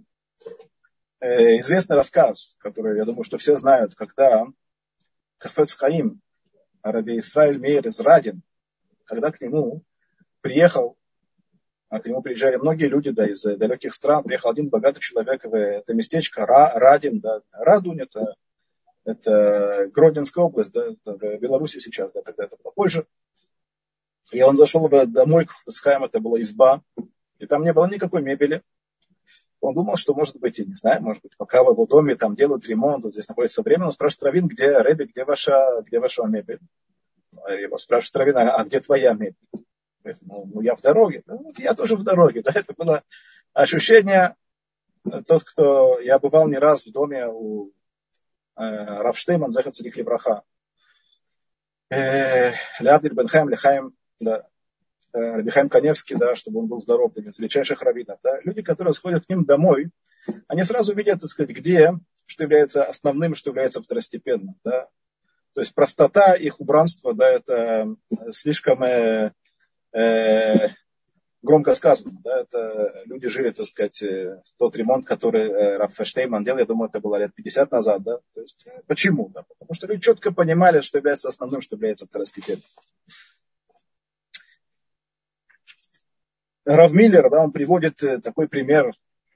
Э, известный рассказ, который, я думаю, что все знают, когда Хафец Хаим, раби Исраиль Меир из Радин, когда к нему приехал, а к нему приезжали многие люди, да, из далеких стран. Приехал один богатый человек в это местечко Радин, да. Радунь это, это Гродненская область, да, это в Беларуси сейчас, да, тогда это было Польша. И он зашел домой к Хафец-Хаиму, это была изба, и там не было никакой мебели. Он думал, что, может быть, я не знаю, может быть, пока в его доме там делают ремонт, вот здесь находится время, он спрашивает Равин, где, Рэби, где ваша, где ваша мебель? Его спрашивает Равин, а где твоя мебель? Ну, ну, я в дороге. Ну, я тоже в дороге. Да, это было ощущение, тот, кто... Я бывал не раз в доме у э, Рав Штейман, Зехер Цадик Левраха. Э, Леавдиль бен Хаим, Лехаим, да, э, Раби Хаим Каневский, да, чтобы он был здоров, один из величайших раввинов. Да. Люди, которые сходят к ним домой, они сразу видят, так сказать, где, что является основным, что является второстепенным. Да. То есть простота их убранства, да, это слишком... Э, Э, громко сказано, да, это люди жили, так сказать, тот ремонт, который Рав Штейман делал, я думаю, это было лет пятьдесят назад, да, то есть, почему, да, потому что люди четко понимали, что является основным, что является второстепенным. Рав Миллер, да, он приводит такой пример,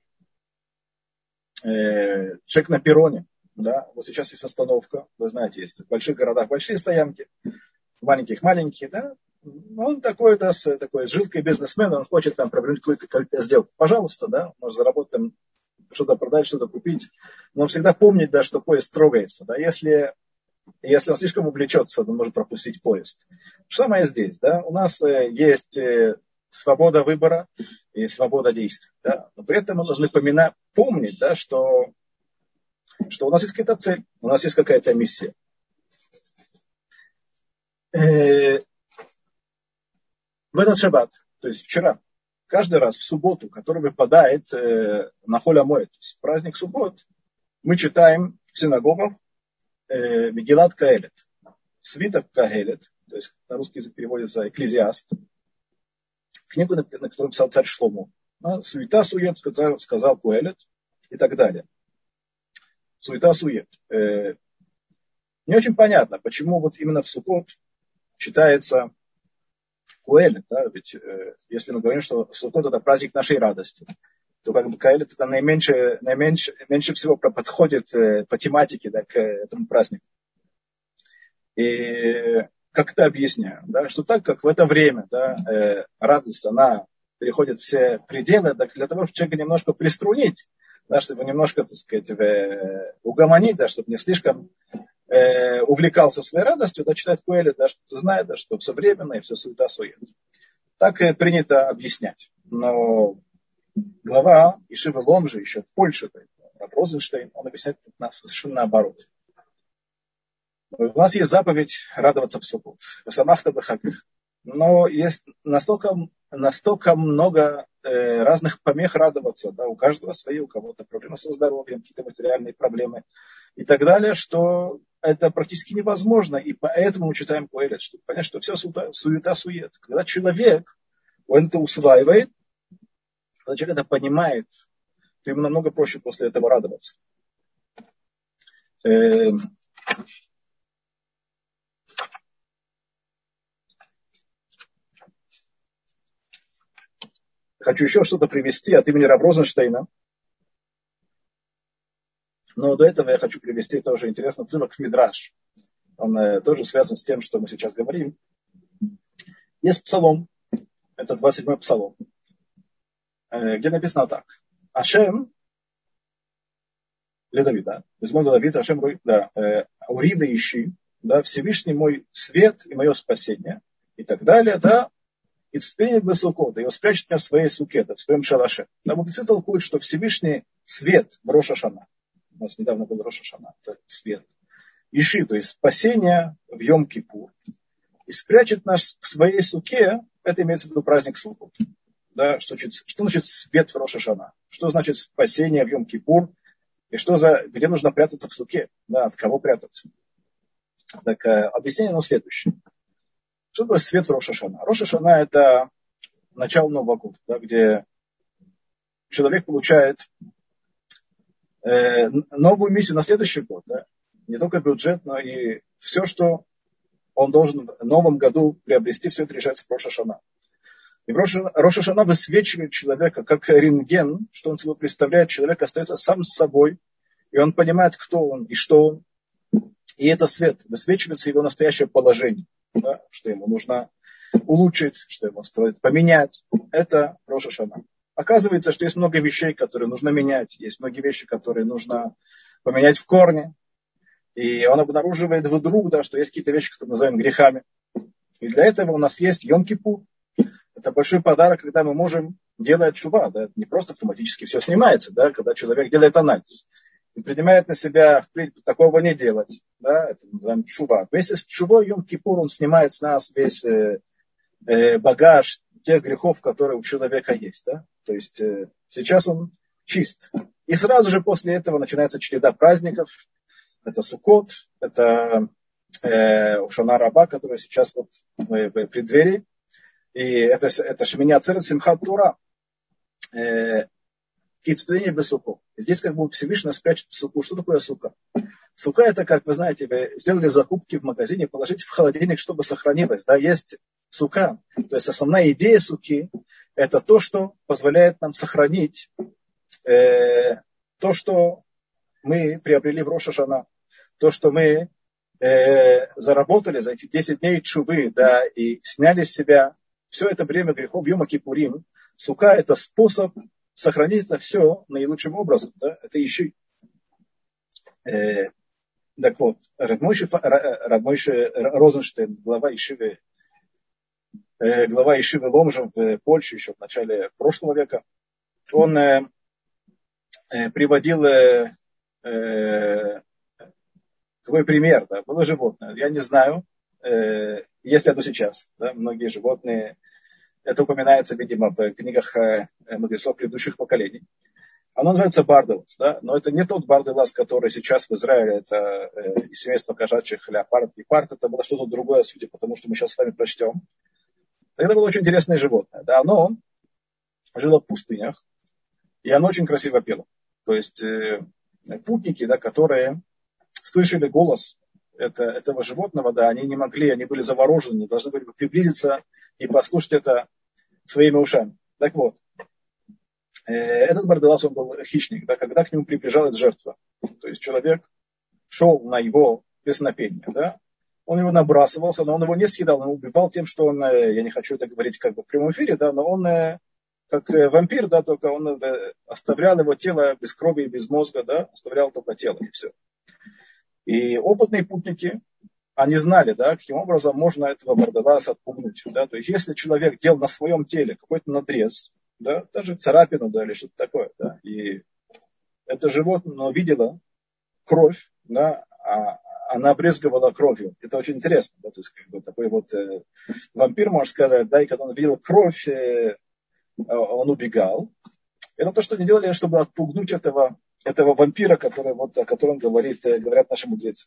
э, человек на перроне, да, вот сейчас есть остановка, вы знаете, есть в больших городах большие стоянки, в маленьких маленькие, да. Он такой, да, такой жилкий бизнесмен, он хочет там провернуть какую-то, какую-то сделку. Пожалуйста, да, может заработать там, что-то продать, что-то купить. Но всегда помнить, да, что поезд трогается. Да, если, если он слишком увлечется, он может пропустить поезд. Что самое здесь, да, у нас э, есть э, свобода выбора и свобода действий. Да, но при этом мы должны помина, помнить, да, что, что у нас есть какая-то цель, у нас есть какая-то миссия. Э, В этот шаббат, то есть вчера, каждый раз в субботу, который выпадает э, на Холь Амоэд, то есть праздник суббот, мы читаем в синагогах э, Мегилат Каэлет, свиток Каэлет, то есть на русский язык переводится Экклезиаст, книгу, на, на которой писал царь Шломо. А, суета-сует, сказал, сказал Каэлет и так далее. Суета-сует. Э, не очень понятно, почему вот именно в суббот читается Куэлет, да, ведь э, если мы говорим, что Суккот это праздник нашей радости, то как бы Куэлет это наименьше, наименьше меньше всего подходит э, по тематике, да, к этому празднику. И как это объясняю, да, что так как в это время, да, э, радость, она переходит все пределы, да, для того, чтобы человека немножко приструнить, да, чтобы немножко, так сказать, э, угомонить, да, чтобы не слишком э, увлекался своей радостью, да, читать Куэлет, да, чтобы знает, да, что все временно и все суета-сует. Так и принято объяснять. Но глава Ешивы Ломжи еще в Польше, Рав Розенштейн, он объясняет нас совершенно наоборот. У нас есть заповедь радоваться в субботу. Но есть настолько, настолько много э, разных помех радоваться. Да, у каждого свои, у кого-то проблемы со здоровьем, какие-то материальные проблемы и так далее, что это практически невозможно. И поэтому мы читаем Куэлет, чтобы понять, что все суета-сует. Когда человек он это усваивает, когда человек это понимает, то ему намного проще после этого радоваться. Э, Хочу еще что-то привести от имени Рав Розенштейна. Но до этого я хочу привести тоже интересный отрывок в Мидраш. Он э, тоже связан с тем, что мы сейчас говорим. Есть псалом, это двадцать седьмой псалом, э, где написано так. Ашем, для Давида, Давид, Ашем, да, э, Урива ищи, да, Всевышний мой свет и мое спасение, и так далее, да, и цепение высоко, да, и спрячет меня в своей суке, да, в своем шалаше. Да, мудрецы толкуют, что Всевышний свет в Рош ха-Шана. У нас недавно был Рош ха-Шана, это свет. Иши, то есть спасение в Йом-Кипур. И спрячет нас в своей суке, это имеется в виду праздник Суккот. Да, что, что значит свет в Рош ха-Шана? Что значит спасение в Йом-Кипур? И что за, где нужно прятаться в суке? Да, от кого прятаться? Так, объяснение, но следующее. Что такое свет в Рош ха-Шана? Рош ха-Шана это начало Нового года, да, где человек получает э, новую миссию на следующий год. Да? Не только бюджет, но и все, что он должен в новом году приобрести, все это решается в Рош ха-Шана. И в Рош ха-Шана высвечивает человека как рентген, что он собой представляет. Человек остается сам с собой, и он понимает, кто он и что он. И это свет, высвечивается его настоящее положение, да, что ему нужно улучшить, что ему стоит поменять. Это Рош ха-Шана. Оказывается, что есть много вещей, которые нужно менять. Есть многие вещи, которые нужно поменять в корне. И он обнаруживает вдруг, да, что есть какие-то вещи, которые мы называем грехами. И для этого у нас есть Йом-Кипур. Это большой подарок, когда мы можем делать шува. Да? Не просто автоматически все снимается, да? Когда человек делает анализ. И принимает на себя впредь такого не делать. Да? Это называем шува. Вместе с шувой Йом-Кипур он снимает с нас весь э, э, багаж тех грехов, которые у человека есть. Да? То есть э, сейчас он чист. И сразу же после этого начинается череда праздников. Это Суккот, это э, Шана Раба, которая сейчас вот в, в преддверии. И это, это Шмини Ацерет Симхат Тура. Э, и цепление без суку. Здесь как бы Всевышний спрячет в суку. Что такое сука? Сука это, как вы знаете, вы сделали закупки в магазине, положите в холодильник, чтобы сохранилось. Да, есть сука. То есть основная идея суки это то, что позволяет нам сохранить э, то, что мы приобрели в Рош ха-Шана. То, что мы э, заработали за эти десять дней тшувы, да, и сняли с себя все это время грехов Йом-Кипурим. Сука это способ сохранить это все наилучшим образом. Да? Это ищи. Э, так вот, Радмойши Розенштейн, глава Ишивы, э, глава Ишивы Ломжа в Польше еще в начале прошлого века, он э, э, приводил э, э, твой пример. Да? Было животное. Я не знаю, э, есть ли оно сейчас. Да? Многие животные, это упоминается, видимо, в книгах э, мудрецов предыдущих поколений. Оно называется барделас, да? Но это не тот барделас, который сейчас в Израиле, это э, из семейства кошачьих леопард, гепард, это было что-то другое, судя по тому, что мы сейчас с вами прочтем. Это было очень интересное животное. Да? Оно жило в пустынях, и оно очень красиво пело. То есть э, путники, да, которые слышали голос это, этого животного, да, они не могли, они были заворожены, должны были приблизиться и послушать это своими ушами. Так вот, этот барделас, он был хищник, да, когда к нему приближалась жертва. То есть человек шел на его песнопение, да, он его набрасывался, но он его не съедал, он его убивал тем, что он, я не хочу это говорить как бы в прямом эфире, да, но он как вампир, да, только он оставлял его тело без крови и без мозга, да, оставлял только тело и все. И опытные путники, они знали, да, каким образом можно этого барделаса отпугнуть. Да? То есть, если человек делал на своем теле какой-то надрез, да, даже царапину, да, или что-то такое, да, и это животное видело кровь, да, а она брезговала кровью. Это очень интересно. Да? То есть, как бы такой вот э, вампир, можно сказать, да, и когда он видел кровь, э, он убегал. Это то, что они делали, чтобы отпугнуть этого, этого вампира, который, вот, о котором говорит, говорят наши мудрецы.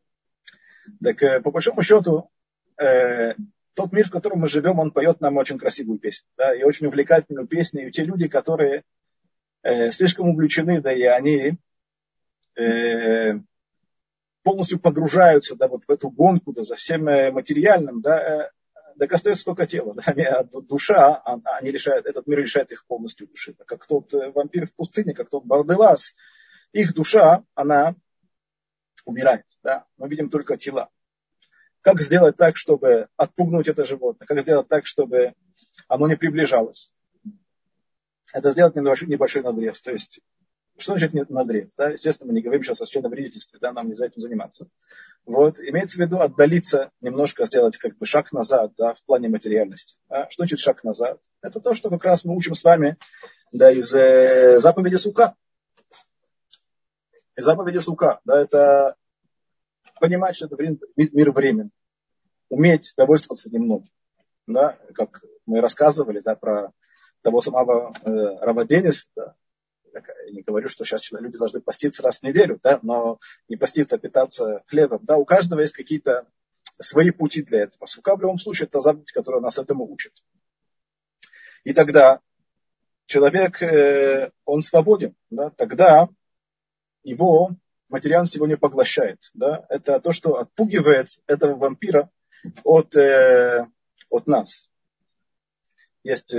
Так, по большому счету, э, тот мир, в котором мы живем, он поет нам очень красивую песню, да, и очень увлекательную песню. И те люди, которые э, слишком увлечены, да, и они э, полностью погружаются, да, вот в эту гонку, да, за всем материальным, да, э, так остается только тело. Да, они, душа, они решают, этот мир решает их полностью души. Как тот вампир в пустыне, как тот барделас, их душа, она умирает. Да? Мы видим только тела. Как сделать так, чтобы отпугнуть это животное? Как сделать так, чтобы оно не приближалось? Это сделать небольшой, небольшой надрез. То есть Что значит нет нагреть? Да? Естественно, мы не говорим сейчас о членовредительстве, да, нам нельзя этим заниматься. Вот. Имеется в виду отдалиться, немножко сделать как бы шаг назад, да, в плане материальности. Да? Что значит шаг назад? Это то, что как раз мы учим с вами, да, из э, заповеди Сука. Из заповеди Сука. Да, это понимать, что это время, мир времен. Уметь довольствоваться немногим. Да? Как мы рассказывали, да, про того самого э, Рава Дениса, да. Я не говорю, что сейчас люди должны поститься раз в неделю, да, но не поститься, а питаться хлебом. Да, у каждого есть какие-то свои пути для этого. Сука в любом случае это заповедь, которая нас этому учит. И тогда человек, он свободен. Да, тогда его материальность его не поглощает. Да, это то, что отпугивает этого вампира от, от нас. Есть...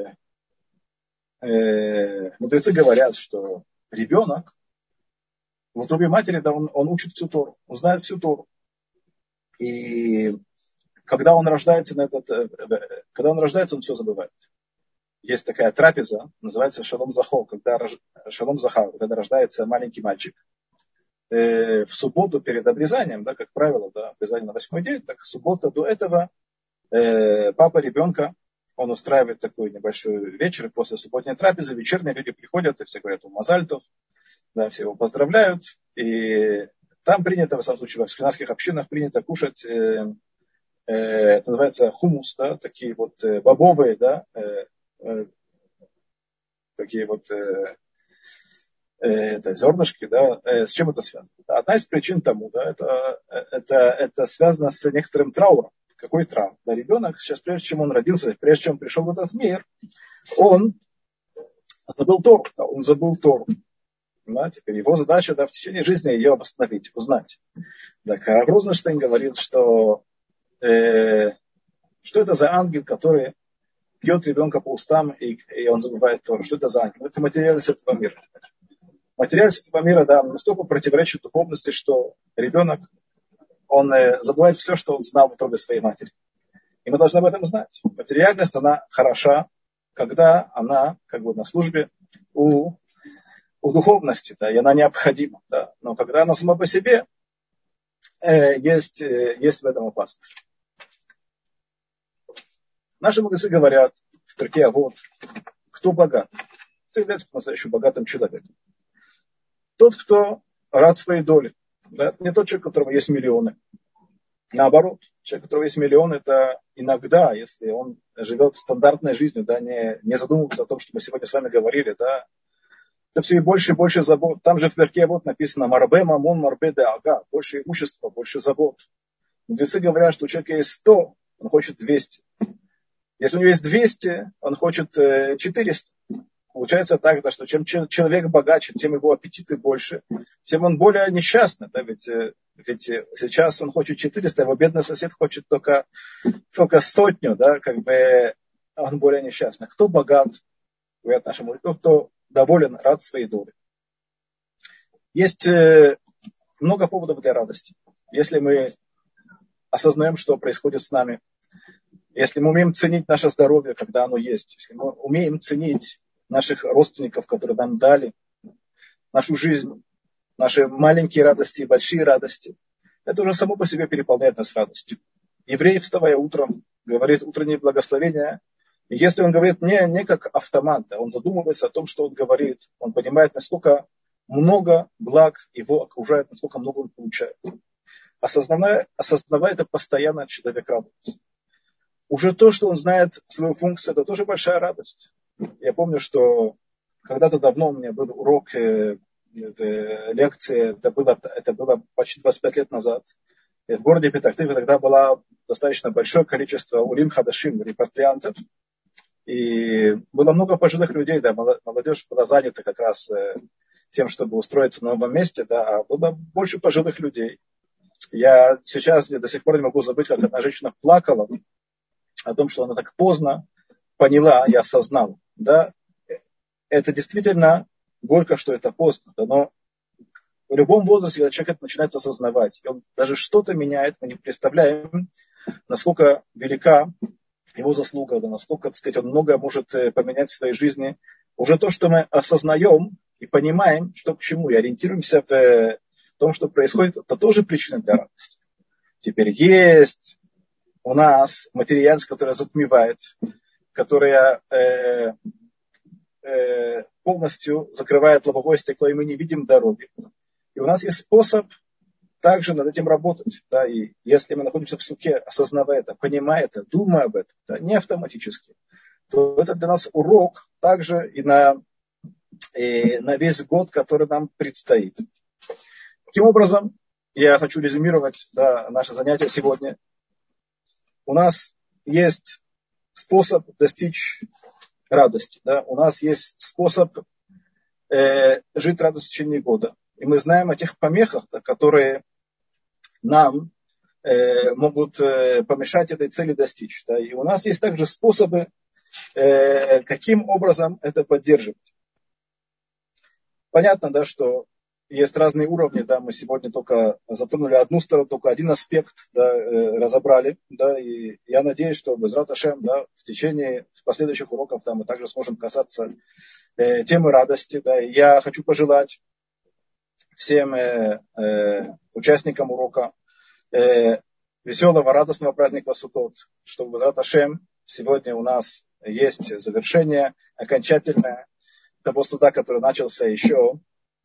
Мудрецы говорят, что ребенок в утробе матери, да, он, он учит всю Тору, он знает всю Тору. И когда он рождается, на этот, когда он рождается, он все забывает. Есть такая трапеза, называется Шалом Захар, когда, Шалом Захар, когда рождается маленький мальчик. В субботу перед обрезанием, да, как правило, да, обрезание на восьмой день, так суббота до этого папа ребенка, он устраивает такой небольшой вечер после субботней трапезы. Вечерние люди приходят, и все говорят у Мазальтов, да, все его поздравляют. И там принято, в самом случае, в ашкеназских общинах принято кушать, э, э, это называется хумус, да, такие вот э, бобовые, да, э, э, такие вот э, э, это зернышки, да, э, с чем это связано? Одна из причин тому, да, это, это, это связано с некоторым трауром. Какой траур? Да, ребенок, сейчас, прежде чем он родился, прежде чем он пришел в этот мир, он забыл Тору. Да, он забыл Тору. Да, теперь его задача, да, в течение жизни ее восстановить, узнать. Так, а Грузнштейн говорит, что э, что это за ангел, который бьет ребенка по устам, и, и он забывает Тору. Что это за ангел? Это материальность этого мира. Материальность этого мира, да, настолько противоречит духовности, что ребенок, он э, забывает все, что он знал в утробе своей матери. И мы должны об этом знать. Материальность, она хороша, когда она как бы на службе у, у духовности, да, и она необходима. Да. Но когда она сама по себе, э, есть, э, есть в этом опасность. Наши мудрецы говорят в Перкей Авот, кто богат, кто является по-настоящему богатым человеком. Тот, кто рад своей доле. Да, не тот человек, у которого есть миллионы. Наоборот, человек, у которого есть миллион, это иногда, если он живет стандартной жизнью, да, не, не задумывается о том, что мы сегодня с вами говорили, да, это все и больше и больше забот. Там же в Перкей Авот написано «Марбе мамон марбе де ага», больше имущества, больше забот. Мудрецы говорят, что у человека есть сто, он хочет двести. Если у него есть двести, он хочет четыреста. Получается так, что чем человек богаче, тем его аппетиты больше, тем он более несчастный. Да? Ведь, ведь сейчас он хочет четыреста, его бедный сосед хочет только, только сотню, да? Как бы он более несчастный. Кто богат, говорят наши мудрецы, тот, кто доволен, рад своей доле. Есть много поводов для радости. Если мы осознаем, что происходит с нами, если мы умеем ценить наше здоровье, когда оно есть, если мы умеем ценить наших родственников, которые нам дали, нашу жизнь, наши маленькие радости и большие радости, это уже само по себе переполняет нас радостью. Еврей, вставая утром, говорит утреннее благословение, и если он говорит не, не как автомат, а он задумывается о том, что он говорит, он понимает, насколько много благ его окружает, насколько много он получает. Осознавая, осознавая это постоянно, человек радуется. Уже то, что он знает свою функцию, это тоже большая радость. Я помню, что когда-то давно у меня был урок, э, э, лекции, это было, это было почти двадцать пять лет назад. И в городе Петах-Тиква тогда было достаточно большое количество улим хадашим, репатриантов. И было много пожилых людей, да, молодежь была занята как раз э, тем, чтобы устроиться в новом месте, да, а было больше пожилых людей. Я сейчас я до сих пор не могу забыть, как одна женщина плакала о том, что она так поздно поняла и осознала. Да? Это действительно горько, что это поздно. Да? Но в любом возрасте, когда человек это начинает осознавать, и он даже что-то меняет, мы не представляем, насколько велика его заслуга, да, насколько, так сказать, он многое может поменять в своей жизни. Уже то, что мы осознаем, и понимаем, что к чему, и ориентируемся в том, что происходит, это тоже причина для радости. Теперь есть у нас материальность, которая затмевает, которая э, э, полностью закрывает лобовое стекло, и мы не видим дороги. И у нас есть способ также над этим работать. Да, и если мы находимся в суке, осознавая это, понимая это, думая об этом, да, не автоматически, то это для нас урок также и на, и на весь год, который нам предстоит. Таким образом, я хочу резюмировать, да, наше занятие сегодня. У нас есть способ достичь радости. Да? У нас есть способ э, жить радостью в течение года. И мы знаем о тех помехах, да, которые нам э, могут э, помешать этой цели достичь. Да? И у нас есть также способы, э, каким образом это поддерживать. Понятно, да, что есть разные уровни, да, мы сегодня только затронули одну сторону, только один аспект, да, э, разобрали, да, и я надеюсь, что Безрат Ашем, да, в течение последующих уроков, да, мы также сможем касаться э, темы радости, да, и я хочу пожелать всем э, э, участникам урока э, веселого, радостного праздника Суккот, чтобы Безрат Ашем сегодня у нас есть завершение окончательное того суда, который начался еще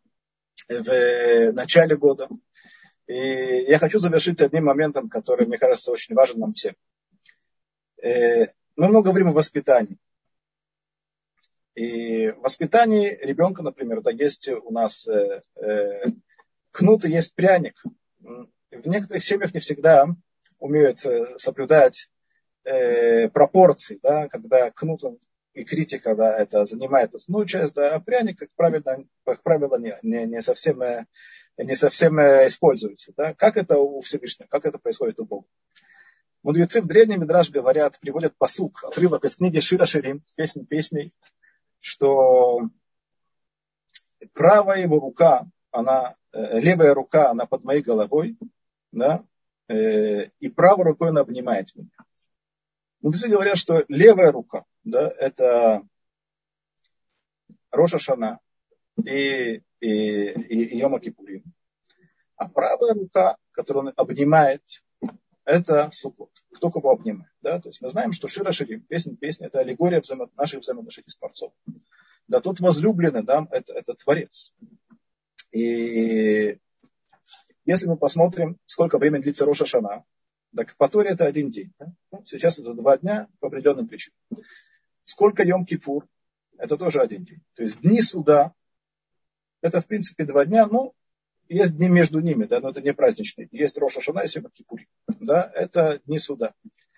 в начале года. И я хочу завершить одним моментом, который, мне кажется, очень важен нам всем. Мы много говорим о воспитании. И в воспитании ребенка, например, да, есть у нас э, э, кнут и есть пряник. В некоторых семьях не всегда умеют соблюдать э, пропорции, да, когда кнут и критика, да, это занимает основную часть, да, а пряник, как правило, как правило не, не, не, совсем, не совсем используется. Да. Как это у Всевышнего, как это происходит у Бога? Мудрецы в древнем Мидраш говорят, приводят пасук, отрывок из книги Шира Ширим, песни песней, что правая его рука, она, левая рука, она под моей головой, да, и правой рукой она обнимает меня. Мудрецы говорят, что левая рука, да, это Рош ха-Шана и, и, и Йом Кипурим. А правая рука, которую он обнимает, это Суккот. Кто кого обнимает. Да? То есть мы знаем, что Шира Ширим, песня, песня, это аллегория взаимо, наших взаимоотношений с Творцом. Да, тот возлюбленный, да, это, это Творец. И если мы посмотрим, сколько времени длится Рош ха-Шана, так по Торе это один день. Да? Ну, сейчас это два дня по определенным причинам. Сколько Йом-Кипур, это тоже один день. То есть дни суда, это в принципе два дня, но есть дни между ними, да, но это не праздничные. Есть Рош ха-Шана и Йом-Кипур. Да, это дни суда.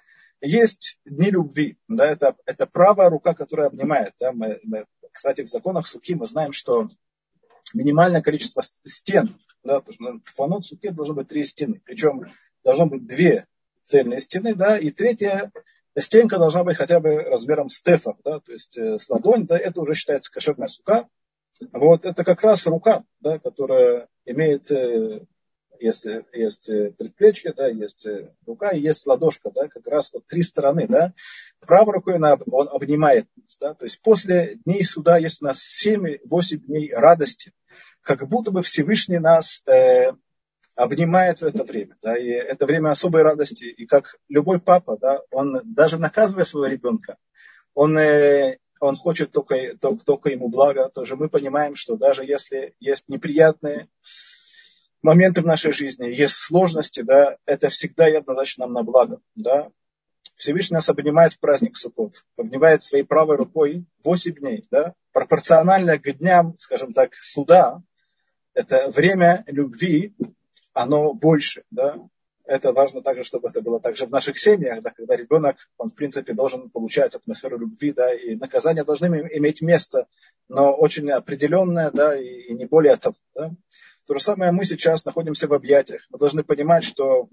Есть дни любви, да, это, это правая рука, которая обнимает. Да, мы, мы, кстати, в законах Суки мы знаем, что минимальное количество стен, да, то есть на Тфанот Суки должно быть три стены. Причем должно быть две цельные стены, да, и третья стенка должна быть хотя бы размером с тефа, да, то есть э, с ладонь, да, это уже считается кошерная сука. Вот это как раз рука, да, которая имеет, э, есть, есть предплечье, да, есть рука и есть ладошка, да, как раз вот три стороны, да. Правой рукой она, он обнимает нас, да, то есть после дней суда есть у нас семь-восемь дней радости, как будто бы Всевышний нас э, обнимает в это время, да, и это время особой радости, и как любой папа, да, он даже наказывая своего ребенка, он, э, он хочет только, только, только ему блага, тоже мы понимаем, что даже если есть неприятные моменты в нашей жизни, есть сложности, да, это всегда и однозначно нам на благо, да. Всевышний нас обнимает в праздник Суккот, обнимает своей правой рукой восемь дней, да, пропорционально к дням, скажем так, суда, это время любви, оно больше, да. Это важно также, чтобы это было также в наших семьях, да, когда ребенок, он, в принципе, должен получать атмосферу любви, да, и наказания должны иметь место, но очень определенное, да, и, и не более того, да. То же самое мы сейчас находимся в объятиях. Мы должны понимать, что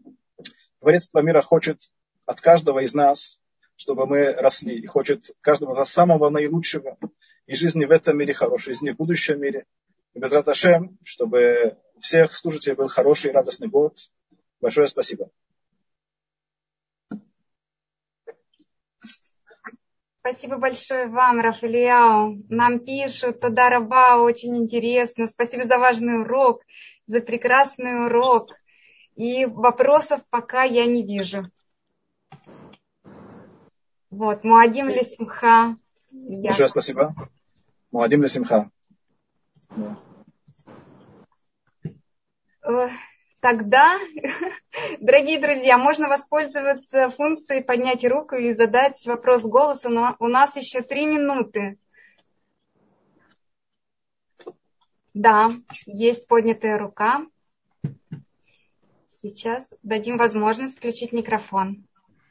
Творец этого мира хочет от каждого из нас, чтобы мы росли, и хочет каждого из нас самого наилучшего, и жизни в этом мире хорошей, жизни в будущем мире. И Безрат Ашем, чтобы у всех слушателей был хороший и радостный год. Большое спасибо. Спасибо большое вам, Рафаэлияу. Нам пишут, Тода раба, очень интересно. Спасибо за важный урок, за прекрасный урок. И вопросов пока я не вижу. Вот, Муадим ле симха. Большое спасибо. Муадим ле симха. Тогда, дорогие друзья, можно воспользоваться функцией поднять руку и задать вопрос голоса, но у нас еще три минуты. Да, есть поднятая рука. Сейчас дадим возможность включить микрофон.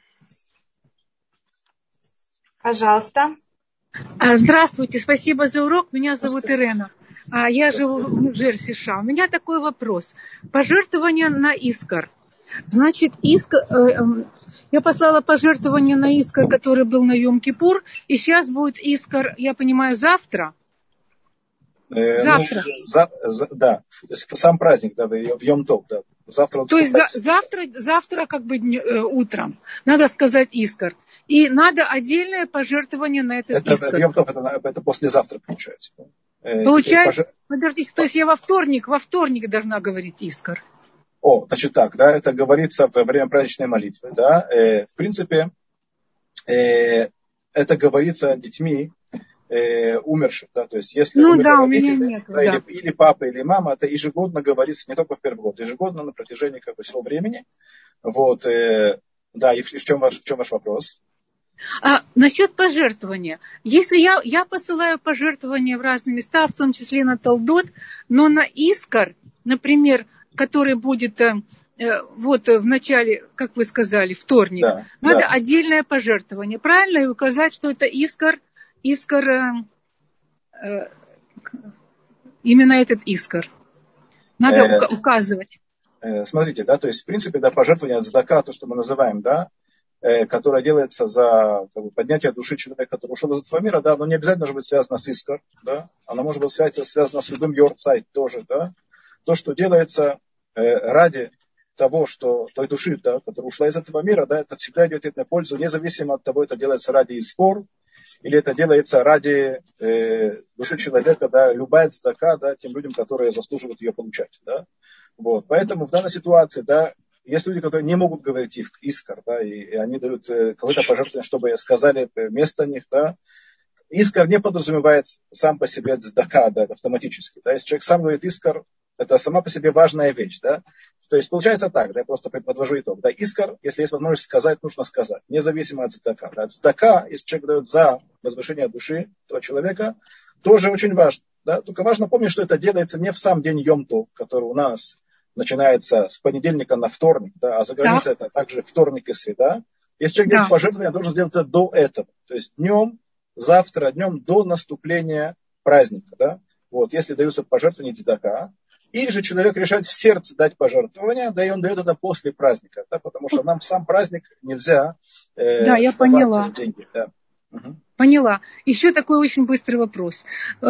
Пожалуйста. Здравствуйте, спасибо за урок. Меня зовут Ирена. Я живу в Нью-Джерси, США. У меня такой вопрос. Пожертвование на Искар. Значит, Искар, э, я послала пожертвование на Искар, который был на Йом-Кипур, и сейчас будет Искар, я понимаю, завтра. Завтра. Ну, за, за, да, то есть сам праздник, да, в Йом-Тов, да. Завтра. То есть за, завтра, завтра как бы э, утром надо сказать Искар. И надо отдельное пожертвование на этот это, Искар. Йом-Тов, это, это послезавтра получается. Получается, пожер... подождите, то есть я во вторник, во вторник должна говорить Искар. О, значит так, да, это говорится во время праздничной молитвы, да. Э, в принципе, э, это говорится детьми э, умерших, да, то есть если ну, умерли да, родители, нет, да, да. Или, или папа, или мама, это ежегодно говорится, не только в первый год, ежегодно на протяжении как бы всего времени. Вот, э, да, и в, в, чем ваш, в чем ваш вопрос? А, насчет пожертвования. Если я, я посылаю пожертвования в разные места, в том числе на Талдот, но на Искар, например, который будет э, вот в начале, как вы сказали, вторник, да, надо да. отдельное пожертвование. Правильно? И указать, что это Искар, Искар, э, э, именно этот Искар. Надо э, указывать. Э, смотрите, да, то есть, в принципе, да, пожертвование от цдака, то, что мы называем, да, которое делается за как бы, поднятие души человека, который ушел из этого мира, да, но не обязательно должно быть связано с Искар, да, оно может быть связано с любым йорцайт тоже, да, то, что делается э, ради того, что той души, да, которая ушла из этого мира, да, это всегда идет на пользу, независимо от того, это делается ради Искор, или это делается ради э, души человека, да, любая цдака, да, тем людям, которые заслуживают ее получать, да, вот, поэтому в данной ситуации, да, есть люди, которые не могут говорить Искар, да, и, и они дают э, какое-то пожертвование, чтобы сказали вместо них, да. Искар не подразумевает сам по себе цдака, да, автоматически, да. Если человек сам говорит Искар, это сама по себе важная вещь, да. То есть получается так, да, я просто подвожу итог, да. Искар, если есть возможность сказать, нужно сказать, независимо от цдака, да. Цдака, если человек дает за возвышение души этого человека, тоже очень важно, да. Только важно помнить, что это делается не в сам день Йом-Тов, который у нас начинается с понедельника на вторник, да, а за границей да. это также вторник и среда. Если человек да. делает пожертвование, он должен сделать это до этого. То есть днем, завтра, днем до наступления праздника. Да. Вот, если даются пожертвования цдака, или же человек решает в сердце дать пожертвование, да и он дает это после праздника, да, потому что нам в сам праздник нельзя э, да, я поняла. деньги. Да. Угу. Поняла. Еще такой очень быстрый вопрос.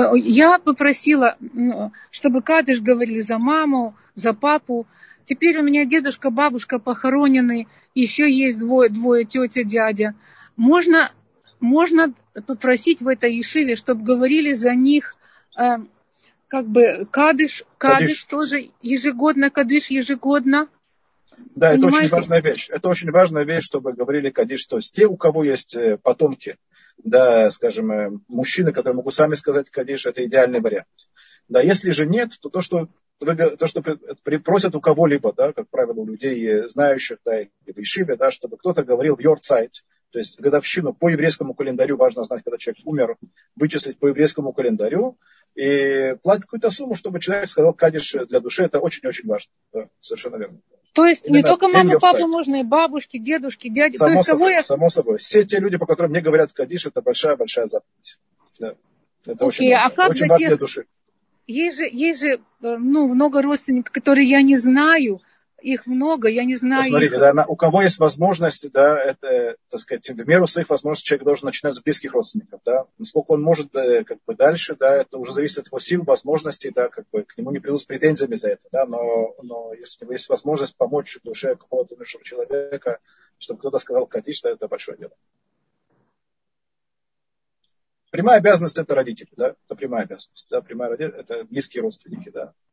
Я попросила, чтобы кадыш говорили за маму, за папу. Теперь у меня дедушка, бабушка похоронены, еще есть двое, двое тетя, дядя. Можно, можно попросить в этой ешиве, чтобы говорили за них э, как бы кадыш, кадыш, кадыш тоже ежегодно, кадыш ежегодно. Да, понимаете? Это очень важная вещь. Это очень важная вещь, чтобы говорили кадиш. То есть те, у кого есть потомки, да, скажем, мужчины, которые могут сами сказать кадиш, это идеальный вариант. Да, если же нет, то то, что, то, что просят у кого-либо, да, как правило, у людей, знающих, да, и в ешиве, да, чтобы кто-то говорил в йорцайт, то есть годовщину по еврейскому календарю, важно знать, когда человек умер, вычислить по еврейскому календарю, и платить какую-то сумму, чтобы человек сказал кадиш для души, это очень-очень важно. Да, совершенно верно. То есть именно не только мама, папа, можно и бабушки, дедушки, дяди. Само, То есть, собой, кого я... само собой. Все те люди, по которым мне говорят кадиш, это большая-большая заповедь. Да. Это Окей, очень, а как очень за важно тех... для души. Есть же, есть же ну, много родственников, которые я не знаю. Их много, я не знаю. Смотрите, их... да, на, у кого есть возможность, да, это, так сказать, в меру своих возможностей человек должен начинать с близких родственников, да. Насколько он может, да, как бы дальше, да, это уже зависит от его сил, возможностей, да, как бы к нему не придут с претензиями за это, да, но, но если у него есть возможность помочь душе какого-то умершего человека, чтобы кто-то сказал кадиш, да, это большое дело. Прямая обязанность это родители, да, это прямая обязанность, да, прямая, это близкие родственники, да.